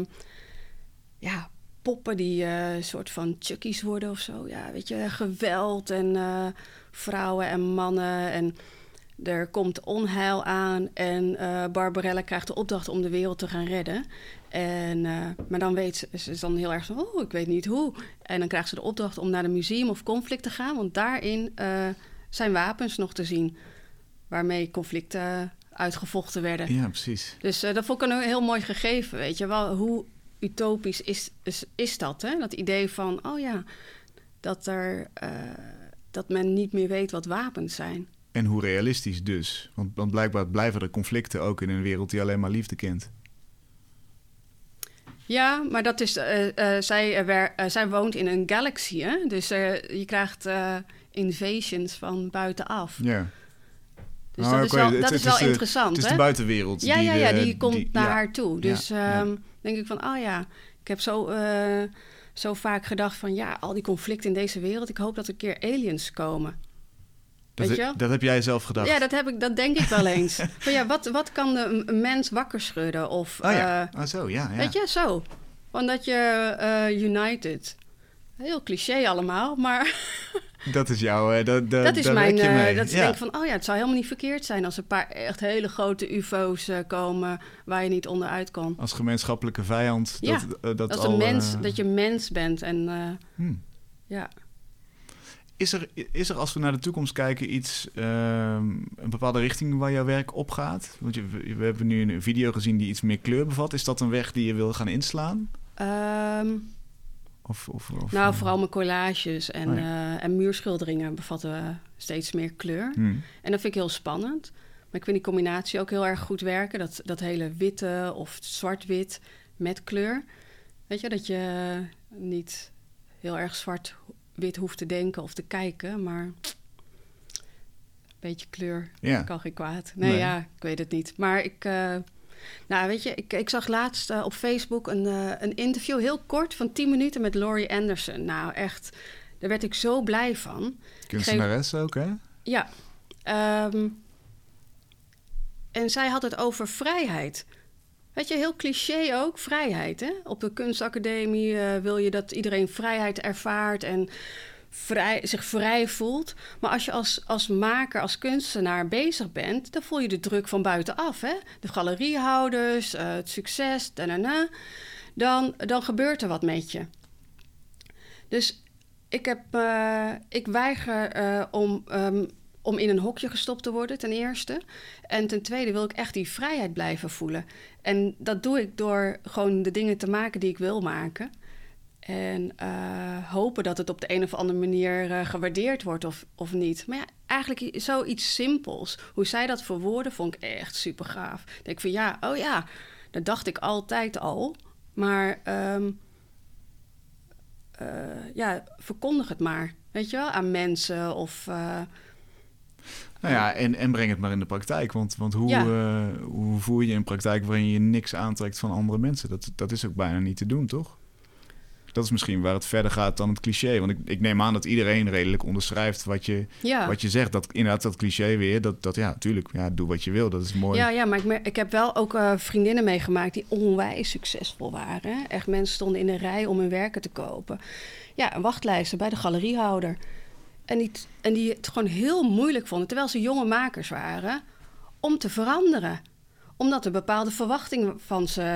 [SPEAKER 2] poppen die een soort van Chucky's worden of zo. Ja, weet je, geweld en vrouwen en mannen. En er komt onheil aan. En Barbarella krijgt de opdracht om de wereld te gaan redden. Maar dan weet ze is dan heel erg zo, ik weet niet hoe. En dan krijgt ze de opdracht om naar de Museum of Conflict te gaan. Want daarin zijn wapens nog te zien waarmee conflicten uitgevochten werden.
[SPEAKER 1] Ja, precies.
[SPEAKER 2] Dus dat vond ik een heel mooi gegeven, weet je wel. Hoe utopisch is dat, hè? Dat idee van, dat men niet meer weet wat wapens zijn.
[SPEAKER 1] En hoe realistisch dus. Want blijkbaar blijven er conflicten ook in een wereld die alleen maar liefde kent.
[SPEAKER 2] Ja, maar dat is... zij woont in een galaxy, hè? Dus je krijgt invasions van buitenaf.
[SPEAKER 1] Ja.
[SPEAKER 2] Dus dat is wel interessant, hè?
[SPEAKER 1] Het is de buitenwereld.
[SPEAKER 2] Die komt naar haar toe. Dus denk ik van, ik heb zo vaak gedacht van... al die conflicten in deze wereld... ik hoop dat er een keer aliens komen.
[SPEAKER 1] Dat heb jij zelf gedacht?
[SPEAKER 2] Ja, dat denk ik wel eens. Van wat kan een mens wakker schudden? Of,
[SPEAKER 1] zo, ja.
[SPEAKER 2] Weet je, zo. Van dat je united. Heel cliché allemaal, maar...
[SPEAKER 1] Dat is jouw... dat
[SPEAKER 2] is mijn... dat denk ik van, het zou helemaal niet verkeerd zijn... als een paar echt hele grote ufo's komen... waar je niet onderuit kon.
[SPEAKER 1] Als gemeenschappelijke vijand.
[SPEAKER 2] Ja, dat je mens bent. En ja...
[SPEAKER 1] Is er als we naar de toekomst kijken iets, een bepaalde richting waar jouw werk op gaat? Want we hebben nu een video gezien die iets meer kleur bevat. Is dat een weg die je wil gaan inslaan?
[SPEAKER 2] Vooral mijn collages en muurschilderingen bevatten steeds meer kleur. En dat vind ik heel spannend. Maar ik vind die combinatie ook heel erg goed werken. Dat hele witte of zwart-wit met kleur. Weet je, dat je niet heel erg zwart-wit hoeft te denken of te kijken, maar een beetje kleur kan geen kwaad. Nee, ik weet het niet. Maar ik zag laatst op Facebook een interview, heel kort, van 10 minuten met Laurie Anderson. Nou, echt, daar werd ik zo blij van.
[SPEAKER 1] Kunstenares ook, hè?
[SPEAKER 2] Ja. En zij had het over vrijheid. Weet je, heel cliché ook, vrijheid. Hè? Op de kunstacademie wil je dat iedereen vrijheid ervaart en zich vrij voelt. Maar als je als maker, als kunstenaar bezig bent, dan voel je de druk van buitenaf. Hè? De galeriehouders, het succes, dan gebeurt er wat met je. Dus ik weiger om in een hokje gestopt te worden, ten eerste. En ten tweede wil ik echt die vrijheid blijven voelen. En dat doe ik door gewoon de dingen te maken die ik wil maken. En hopen dat het op de een of andere manier gewaardeerd wordt of niet. Maar ja, eigenlijk zoiets simpels. Hoe zij dat verwoorden, vond ik echt super gaaf. Ik denk van dat dacht ik altijd al. Maar verkondig het maar. Weet je wel, aan mensen of...
[SPEAKER 1] en breng het maar in de praktijk. Want hoe voer je in praktijk waarin je niks aantrekt van andere mensen? Dat is ook bijna niet te doen, toch? Dat is misschien waar het verder gaat dan het cliché. Want ik neem aan dat iedereen redelijk onderschrijft wat je zegt. Dat inderdaad dat cliché weer, tuurlijk, doe wat je wil. Dat is mooi.
[SPEAKER 2] Ja, maar ik heb wel ook vriendinnen meegemaakt die onwijs succesvol waren. Echt, mensen stonden in de rij om hun werken te kopen. Ja, wachtlijsten bij de galeriehouder. En die het gewoon heel moeilijk vonden, terwijl ze jonge makers waren, om te veranderen. Omdat er bepaalde verwachting van ze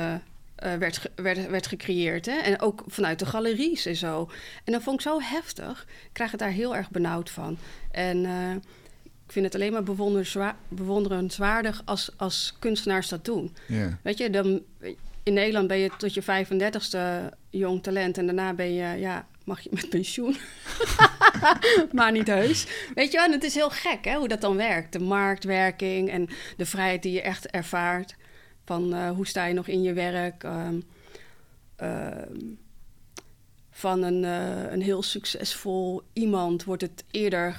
[SPEAKER 2] werd gecreëerd. Hè? En ook vanuit de galeries en zo. En dat vond ik zo heftig. Ik krijg het daar heel erg benauwd van. En ik vind het alleen maar bewonderenswaardig als kunstenaars dat doen. Yeah. Weet je, in Nederland ben je tot je 35ste jong talent en daarna ben je, mag je met pensioen. Maar niet heus. Weet je wel, en het is heel gek hoe dat dan werkt. De marktwerking en de vrijheid die je echt ervaart. Van hoe sta je nog in je werk. Van een heel succesvol iemand wordt het eerder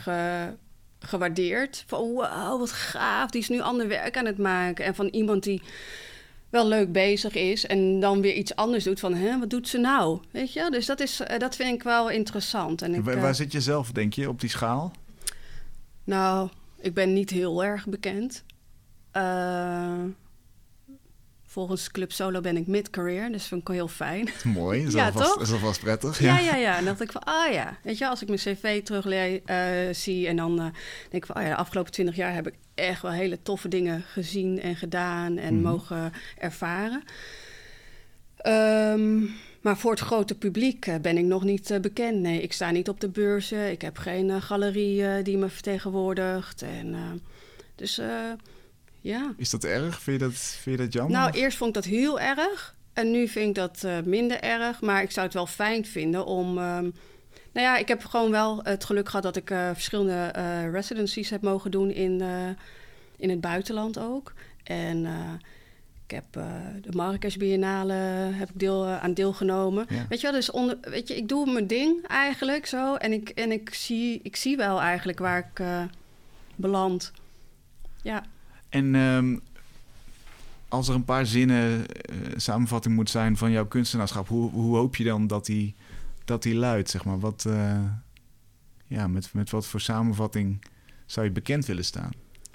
[SPEAKER 2] gewaardeerd. Van wow, wat gaaf, die is nu ander werk aan het maken. En van iemand die wel leuk bezig is en dan weer iets anders doet van, wat doet ze nou? Weet je, dus dat vind ik wel interessant. En
[SPEAKER 1] waar zit je zelf, denk je, op die schaal?
[SPEAKER 2] Nou, ik ben niet heel erg bekend. Volgens Club Solo ben ik mid-career, dus vind ik wel heel fijn.
[SPEAKER 1] Mooi, dat is alvast prettig.
[SPEAKER 2] Ja. En dan dacht ik van, weet je, als ik mijn cv zie en dan denk ik van, de afgelopen 20 jaar heb ik echt wel hele toffe dingen gezien en gedaan en mogen ervaren. Maar voor het grote publiek ben ik nog niet bekend. Nee, ik sta niet op de beurzen. Ik heb geen galerie die me vertegenwoordigt. En, ja.
[SPEAKER 1] Is dat erg? Vind je dat jammer?
[SPEAKER 2] Nou, eerst vond ik dat heel erg. En nu vind ik dat minder erg. Maar ik zou het wel fijn vinden om... ik heb gewoon wel het geluk gehad dat ik verschillende residencies heb mogen doen in het buitenland ook. En ik heb de Marrakesh Biennale heb ik aan deelgenomen. Ja. Weet je wel, dus ik doe mijn ding eigenlijk zo. En ik zie wel eigenlijk waar ik beland. Ja.
[SPEAKER 1] En als er een paar zinnen samenvatting moet zijn van jouw kunstenaarschap, hoe hoop je dan dat die luidt, zeg maar? Wat, met wat voor samenvatting zou je bekend willen staan?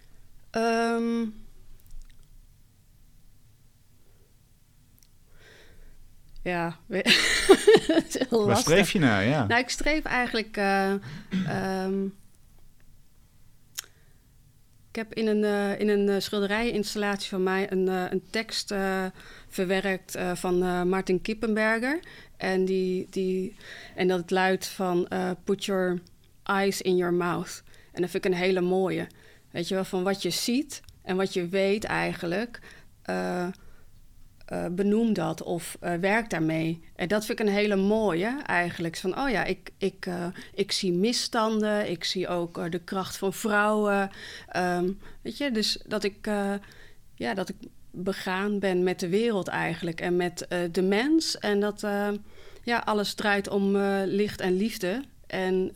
[SPEAKER 2] Ja, het is heel
[SPEAKER 1] waar streef je naar? Ja.
[SPEAKER 2] Nou, ik streef eigenlijk... ik heb in een schilderijeninstallatie van mij een tekst verwerkt van Martin Kippenberger. En dat luidt van put your eyes in your mouth. En dat vind ik een hele mooie. Weet je wel, van wat je ziet en wat je weet eigenlijk... benoem dat of werk daarmee. En dat vind ik een hele mooie eigenlijk. Van, ik zie misstanden. Ik zie ook de kracht van vrouwen. Weet je, dus dat ik begaan ben met de wereld eigenlijk. En met de mens. En dat alles draait om licht en liefde. En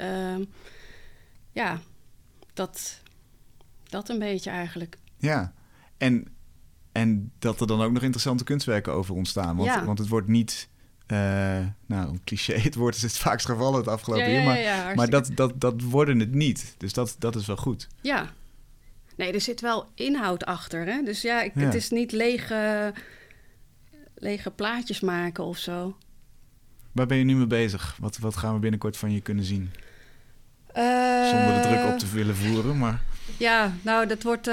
[SPEAKER 2] dat een beetje eigenlijk.
[SPEAKER 1] Ja, en dat er dan ook nog interessante kunstwerken over ontstaan. Want het wordt niet... een cliché, het woord is het vaakst gevallen het afgelopen jaar. Maar dat worden het niet. Dus dat is wel goed.
[SPEAKER 2] Ja. Nee, er zit wel inhoud achter. Hè? Dus het is niet lege plaatjes maken of zo.
[SPEAKER 1] Waar ben je nu mee bezig? Wat gaan we binnenkort van je kunnen zien? Zonder de druk op te willen voeren, maar... Ja,
[SPEAKER 2] nou, dat wordt...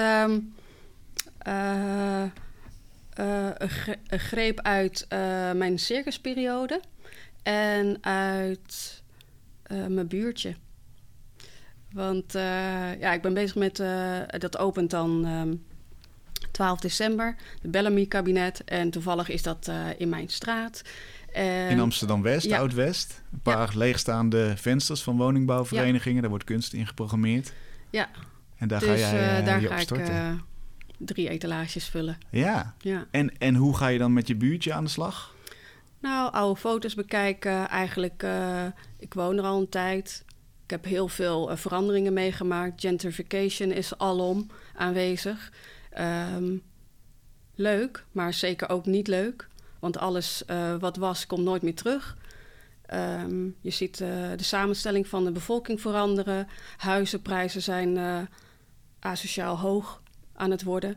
[SPEAKER 2] een greep uit mijn circusperiode en uit mijn buurtje. Want ik ben bezig met... dat opent dan 12 december, de Bellamy-kabinet. En toevallig is dat in mijn straat.
[SPEAKER 1] In Amsterdam-West, Oud-West. Een paar leegstaande vensters van woningbouwverenigingen. Daar wordt kunst in geprogrammeerd.
[SPEAKER 2] Ja.
[SPEAKER 1] En daar ga jij op storten.
[SPEAKER 2] Ik 3 etalages vullen.
[SPEAKER 1] Ja. En hoe ga je dan met je buurtje aan de slag?
[SPEAKER 2] Nou, oude foto's bekijken. Eigenlijk, ik woon er al een tijd. Ik heb heel veel veranderingen meegemaakt. Gentrification is alom aanwezig. Leuk, maar zeker ook niet leuk. Want alles wat was, komt nooit meer terug. Je ziet de samenstelling van de bevolking veranderen. Huizenprijzen zijn asociaal hoog aan het worden.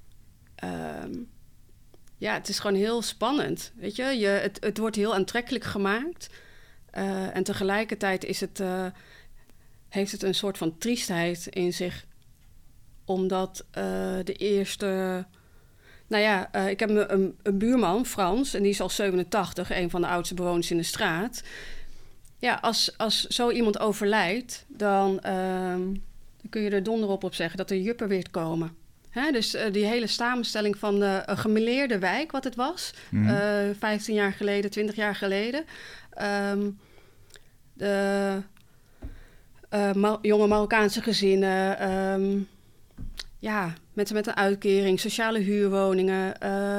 [SPEAKER 2] Het is gewoon heel spannend. Weet je, het wordt heel aantrekkelijk gemaakt. En tegelijkertijd heeft het een soort van triestheid in zich. Omdat de eerste... ik heb een buurman, Frans, en die is al 87, een van de oudste bewoners in de straat. Ja, als zo iemand overlijdt, dan kun je er donder op zeggen dat er juppen weer komen. Dus die hele samenstelling van een gemêleerde wijk, wat het was, 15 jaar geleden, 20 jaar geleden. De jonge Marokkaanse gezinnen, mensen met een uitkering, sociale huurwoningen,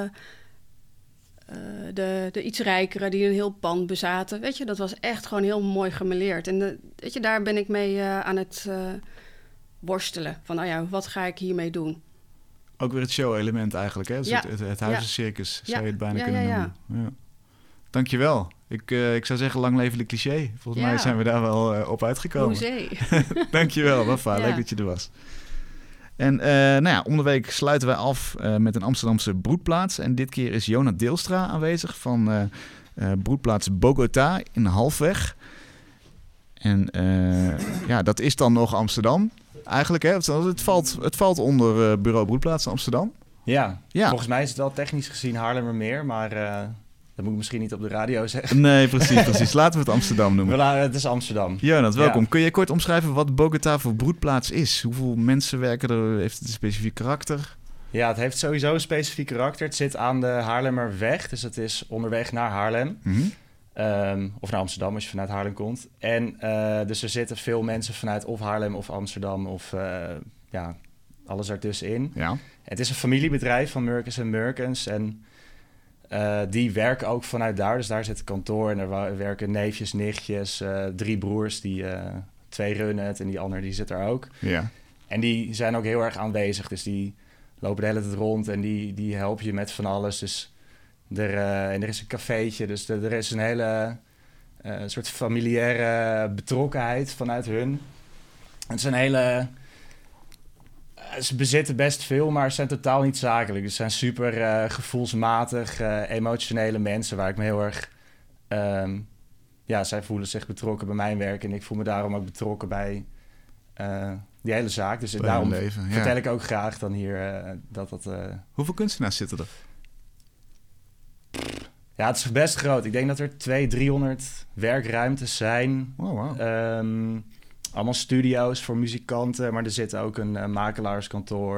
[SPEAKER 2] de iets rijkere die een heel pand bezaten. Weet je, dat was echt gewoon heel mooi gemêleerd. En daar ben ik mee aan het worstelen. Van, wat ga ik hiermee doen?
[SPEAKER 1] Ook weer het show-element eigenlijk, hè?
[SPEAKER 2] Ja.
[SPEAKER 1] Het huizencircus, zou je het bijna
[SPEAKER 2] Ja,
[SPEAKER 1] kunnen noemen. Ja. Dankjewel. Ik zou zeggen, lang leven de cliché. Volgens mij zijn we daar wel op uitgekomen.
[SPEAKER 2] Hoezee.
[SPEAKER 1] Dankjewel, Wafa. Leuk dat je er was. En om de week sluiten wij af met een Amsterdamse broedplaats. En dit keer is Jona Deelstra aanwezig van broedplaats Bogota in Halfweg. En dat is dan nog Amsterdam eigenlijk. Hè? Het valt onder bureau Broedplaats Amsterdam.
[SPEAKER 3] Ja, volgens mij is het wel technisch gezien Haarlemmermeer, maar dat moet ik misschien niet op de radio zeggen.
[SPEAKER 1] Nee, precies. Laten we het Amsterdam noemen.
[SPEAKER 3] Het is Amsterdam.
[SPEAKER 1] Jonas, welkom. Ja. Kun je kort omschrijven wat Bogota voor broedplaats is? Hoeveel mensen werken er? Heeft het een specifiek karakter?
[SPEAKER 3] Ja, het heeft sowieso een specifiek karakter. Het zit aan de Haarlemmerweg, dus het is onderweg naar Haarlem.
[SPEAKER 1] Mm-hmm.
[SPEAKER 3] Of naar Amsterdam als je vanuit Haarlem komt. En dus er zitten veel mensen vanuit of Haarlem of Amsterdam of alles ertussenin.
[SPEAKER 1] Ja.
[SPEAKER 3] Het is een familiebedrijf van Murkens en Murkens. En die werken ook vanuit daar. Dus daar zit het kantoor en er werken neefjes, nichtjes, 3 broers. 2 runnen het en die ander die zit er ook.
[SPEAKER 1] Ja.
[SPEAKER 3] En die zijn ook heel erg aanwezig. Dus die lopen de hele tijd rond en die helpen je met van alles. Dus er is een cafeetje, dus er is een hele soort familiaire betrokkenheid vanuit hun. Het is een hele... Ze bezitten best veel, maar ze zijn totaal niet zakelijk. Dus ze zijn super gevoelsmatig, emotionele mensen waar ik me heel erg... zij voelen zich betrokken bij mijn werk en ik voel me daarom ook betrokken bij die hele zaak. Dus daarom vertel ik ook graag dan hier dat...
[SPEAKER 1] Hoeveel kunstenaars zitten er?
[SPEAKER 3] Ja, het is best groot. Ik denk dat er 200-300 werkruimtes zijn.
[SPEAKER 1] Oh, wow.
[SPEAKER 3] Allemaal studio's voor muzikanten, maar er zit ook een makelaarskantoor.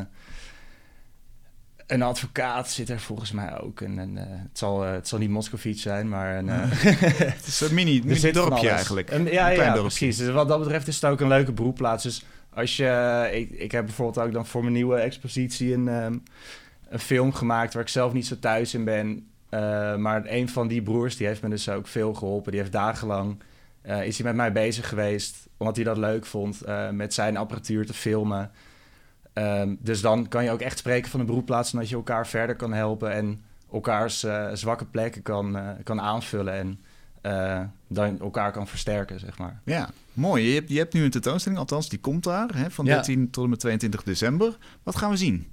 [SPEAKER 3] Een advocaat zit er volgens mij ook. Het zal niet Moscovici zijn, maar...
[SPEAKER 1] Het is een mini dorpje eigenlijk.
[SPEAKER 3] Ja, precies. Dus wat dat betreft is het ook een leuke broedplaats. Dus als je... Ik heb bijvoorbeeld ook dan voor mijn nieuwe expositie een film gemaakt waar ik zelf niet zo thuis in ben. Maar een van die broers, die heeft me dus ook veel geholpen. Die heeft dagenlang... is hij met mij bezig geweest, omdat hij dat leuk vond, met zijn apparatuur te filmen. Dus dan kan je ook echt spreken van een broedplaats, omdat je elkaar verder kan helpen en elkaars zwakke plekken kan aanvullen en dan elkaar kan versterken, zeg maar. Ja,
[SPEAKER 1] mooi. Je hebt nu een tentoonstelling, althans die komt daar, hè, van 13 tot en met 22 december. Wat gaan we zien?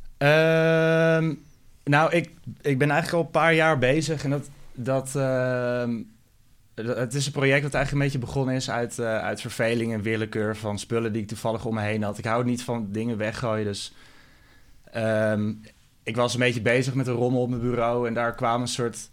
[SPEAKER 3] Ik ben eigenlijk al een paar jaar bezig en het is een project dat eigenlijk een beetje begonnen is uit verveling en willekeur van spullen die ik toevallig om me heen had. Ik hou niet van dingen weggooien, dus ik was een beetje bezig met een rommel op mijn bureau en daar kwamen een soort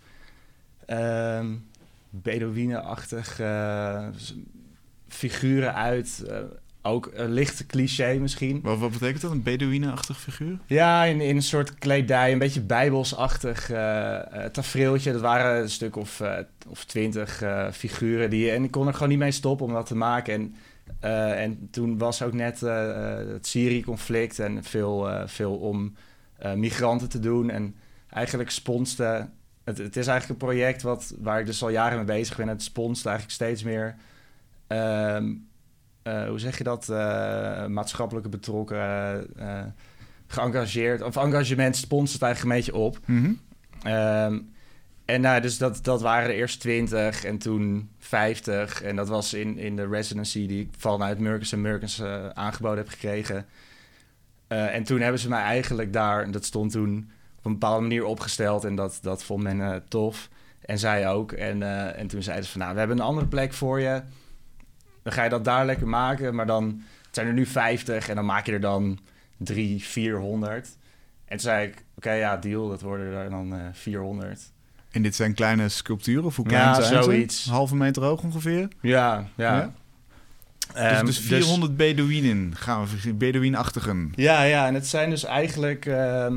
[SPEAKER 3] Bedouine-achtig figuren uit. Ook een lichte cliché misschien.
[SPEAKER 1] Wat betekent dat, een Bedouine-achtig figuur?
[SPEAKER 3] Ja, in een soort kledij, een beetje bijbelsachtig tafereeltje. Dat waren een stuk of 20 figuren. En ik kon er gewoon niet mee stoppen om dat te maken. En toen was ook net het Syrië-conflict en veel om migranten te doen. En eigenlijk sponste... Het is eigenlijk een project waar ik dus al jaren mee bezig ben. Het sponst eigenlijk steeds meer... hoe zeg je dat? Maatschappelijke betrokken, geëngageerd. Of engagement sponst het eigenlijk een beetje op.
[SPEAKER 1] Mm-hmm.
[SPEAKER 3] Dus dat waren er eerst 20 en toen 50. En dat was in de residency die ik vanuit Murkens en Murkens aangeboden heb gekregen. En toen hebben ze mij eigenlijk daar... Dat stond toen op een bepaalde manier opgesteld. En dat vond men tof. En zij ook. En toen zeiden ze van... we hebben een andere plek voor je... Dan ga je dat daar lekker maken, maar dan zijn er nu 50 en dan maak je er dan 300, 400. En toen zei ik, oké, deal, dat worden er dan 400.
[SPEAKER 1] En dit zijn kleine sculpturen, of hoe klein zijn
[SPEAKER 3] zoiets.
[SPEAKER 1] Ze? Halve meter hoog ongeveer?
[SPEAKER 3] Ja.
[SPEAKER 1] Dus 400 Bedouinen gaan we, Bedouinachtigen.
[SPEAKER 3] Ja, en het zijn dus eigenlijk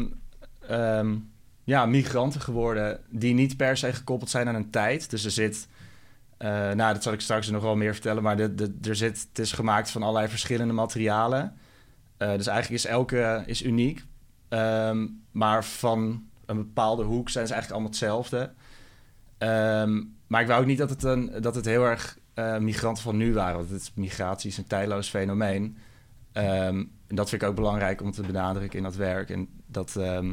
[SPEAKER 3] migranten geworden die niet per se gekoppeld zijn aan een tijd. Dus er zit... dat zal ik straks nog wel meer vertellen, maar het is gemaakt van allerlei verschillende materialen. Dus eigenlijk is elke uniek. Maar van een bepaalde hoek zijn ze eigenlijk allemaal hetzelfde. Maar ik wou ook niet dat het heel erg migranten van nu waren. Want migratie is een tijdloos fenomeen. En dat vind ik ook belangrijk om te benadrukken in dat werk. En dat...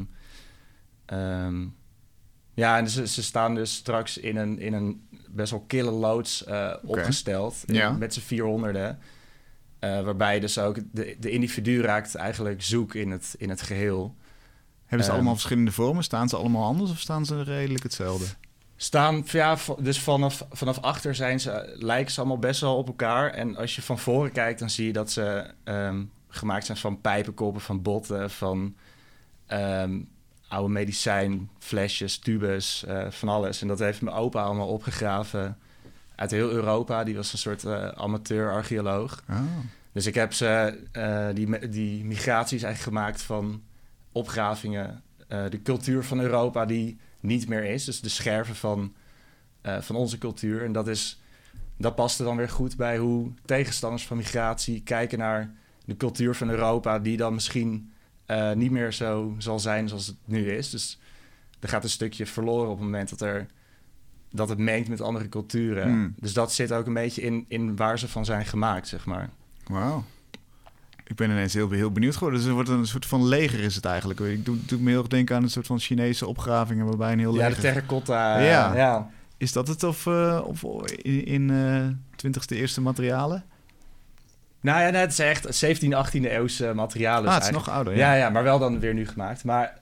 [SPEAKER 3] en ze staan dus straks in een best wel kille loods opgesteld. Met z'n 400. Waarbij dus ook de individu raakt eigenlijk zoek in het geheel.
[SPEAKER 1] Hebben ze allemaal verschillende vormen? Staan ze allemaal anders of staan ze redelijk hetzelfde?
[SPEAKER 3] Dus vanaf achter lijken ze allemaal best wel op elkaar. En als je van voren kijkt, dan zie je dat ze gemaakt zijn van pijpenkoppen, van botten, van oude medicijnflesjes, tubes, van alles. En dat heeft mijn opa allemaal opgegraven uit heel Europa. Die was een soort amateur-archeoloog. Oh. Dus ik heb die migraties eigenlijk gemaakt van opgravingen. De cultuur van Europa die niet meer is. Dus de scherven van onze cultuur. En dat paste dan weer goed bij hoe tegenstanders van migratie kijken naar de cultuur van Europa, die dan misschien niet meer zo zal zijn zoals het nu is. Dus er gaat een stukje verloren op het moment dat het mengt met andere culturen. Dus dat zit ook een beetje in waar ze van zijn gemaakt, zeg maar.
[SPEAKER 1] Wauw. Ik ben ineens heel benieuwd geworden. Dus er wordt een soort van leger is het eigenlijk. Ik doe me heel erg denken aan een soort van Chinese opgravingen waarbij een heel leger...
[SPEAKER 3] Ja, de terracotta.
[SPEAKER 1] Ja. Is dat het of in 20e eerste materialen?
[SPEAKER 3] Nou ja, het is echt 17e, 18e eeuwse materialen.
[SPEAKER 1] Het is nog ouder.
[SPEAKER 3] Ja, maar wel dan weer nu gemaakt. Maar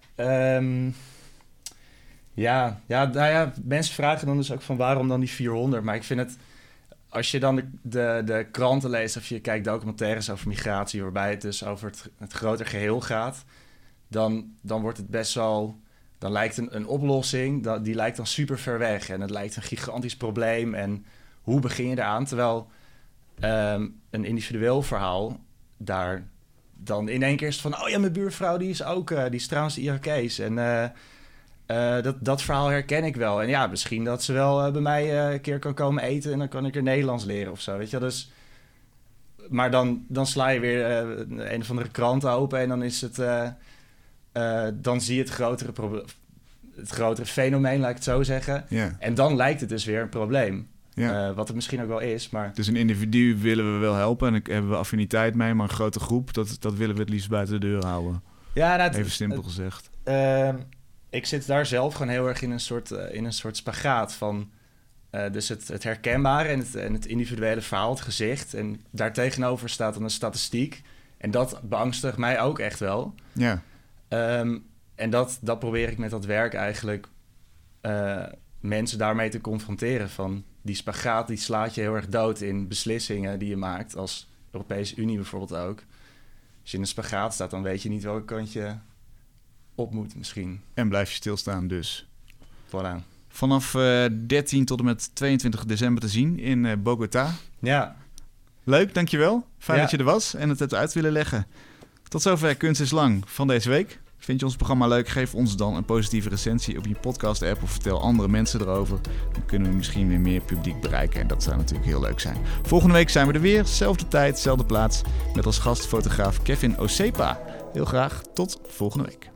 [SPEAKER 3] mensen vragen dan dus ook van waarom dan die 400. Maar ik vind het, als je dan de kranten leest of je kijkt documentaires over migratie, waarbij het dus over het groter geheel gaat, dan wordt het best wel... Dan lijkt een oplossing, die lijkt dan super ver weg. En het lijkt een gigantisch probleem. En hoe begin je eraan? Terwijl een individueel verhaal daar dan in één keer is van... oh ja, mijn buurvrouw die is trouwens Irakees. En dat verhaal herken ik wel. En ja, misschien dat ze wel bij mij een keer kan komen eten... en dan kan ik er Nederlands leren of zo, weet je. Dus, maar dan sla je weer een of andere krant open... en dan is het... dan zie je het grotere fenomeen, laat ik het zo zeggen. Yeah. En dan lijkt het dus weer een probleem. Yeah. Wat het misschien ook wel is, maar...
[SPEAKER 1] Dus een individu willen we wel helpen en daar hebben we affiniteit mee... maar een grote groep, dat willen we het liefst buiten de deur houden. Ja, even simpel gezegd.
[SPEAKER 3] Ik zit daar zelf gewoon heel erg in een soort spagaat van... dus het herkenbare en het individuele verhaal, het gezicht... en daartegenover staat dan een statistiek. En dat beangstigt mij ook echt wel.
[SPEAKER 1] Ja.
[SPEAKER 3] En dat probeer ik met dat werk eigenlijk mensen daarmee te confronteren. Van die spagaat, die slaat je heel erg dood in beslissingen die je maakt. Als Europese Unie bijvoorbeeld ook. Als je in een spagaat staat, dan weet je niet welke kant je op moet misschien.
[SPEAKER 1] En blijf je stilstaan dus.
[SPEAKER 3] Voilà.
[SPEAKER 1] Vanaf 13 tot en met 22 december te zien in Bogota.
[SPEAKER 3] Ja.
[SPEAKER 1] Leuk, dankjewel. Fijn dat je er was en het hebt uit willen leggen. Tot zover Kunst is Lang van deze week. Vind je ons programma leuk? Geef ons dan een positieve recensie op je podcast-app... of vertel andere mensen erover. Dan kunnen we misschien weer meer publiek bereiken. En dat zou natuurlijk heel leuk zijn. Volgende week zijn we er weer. Zelfde tijd, zelfde plaats. Met als gast fotograaf Kevin Osepa. Heel graag tot volgende week.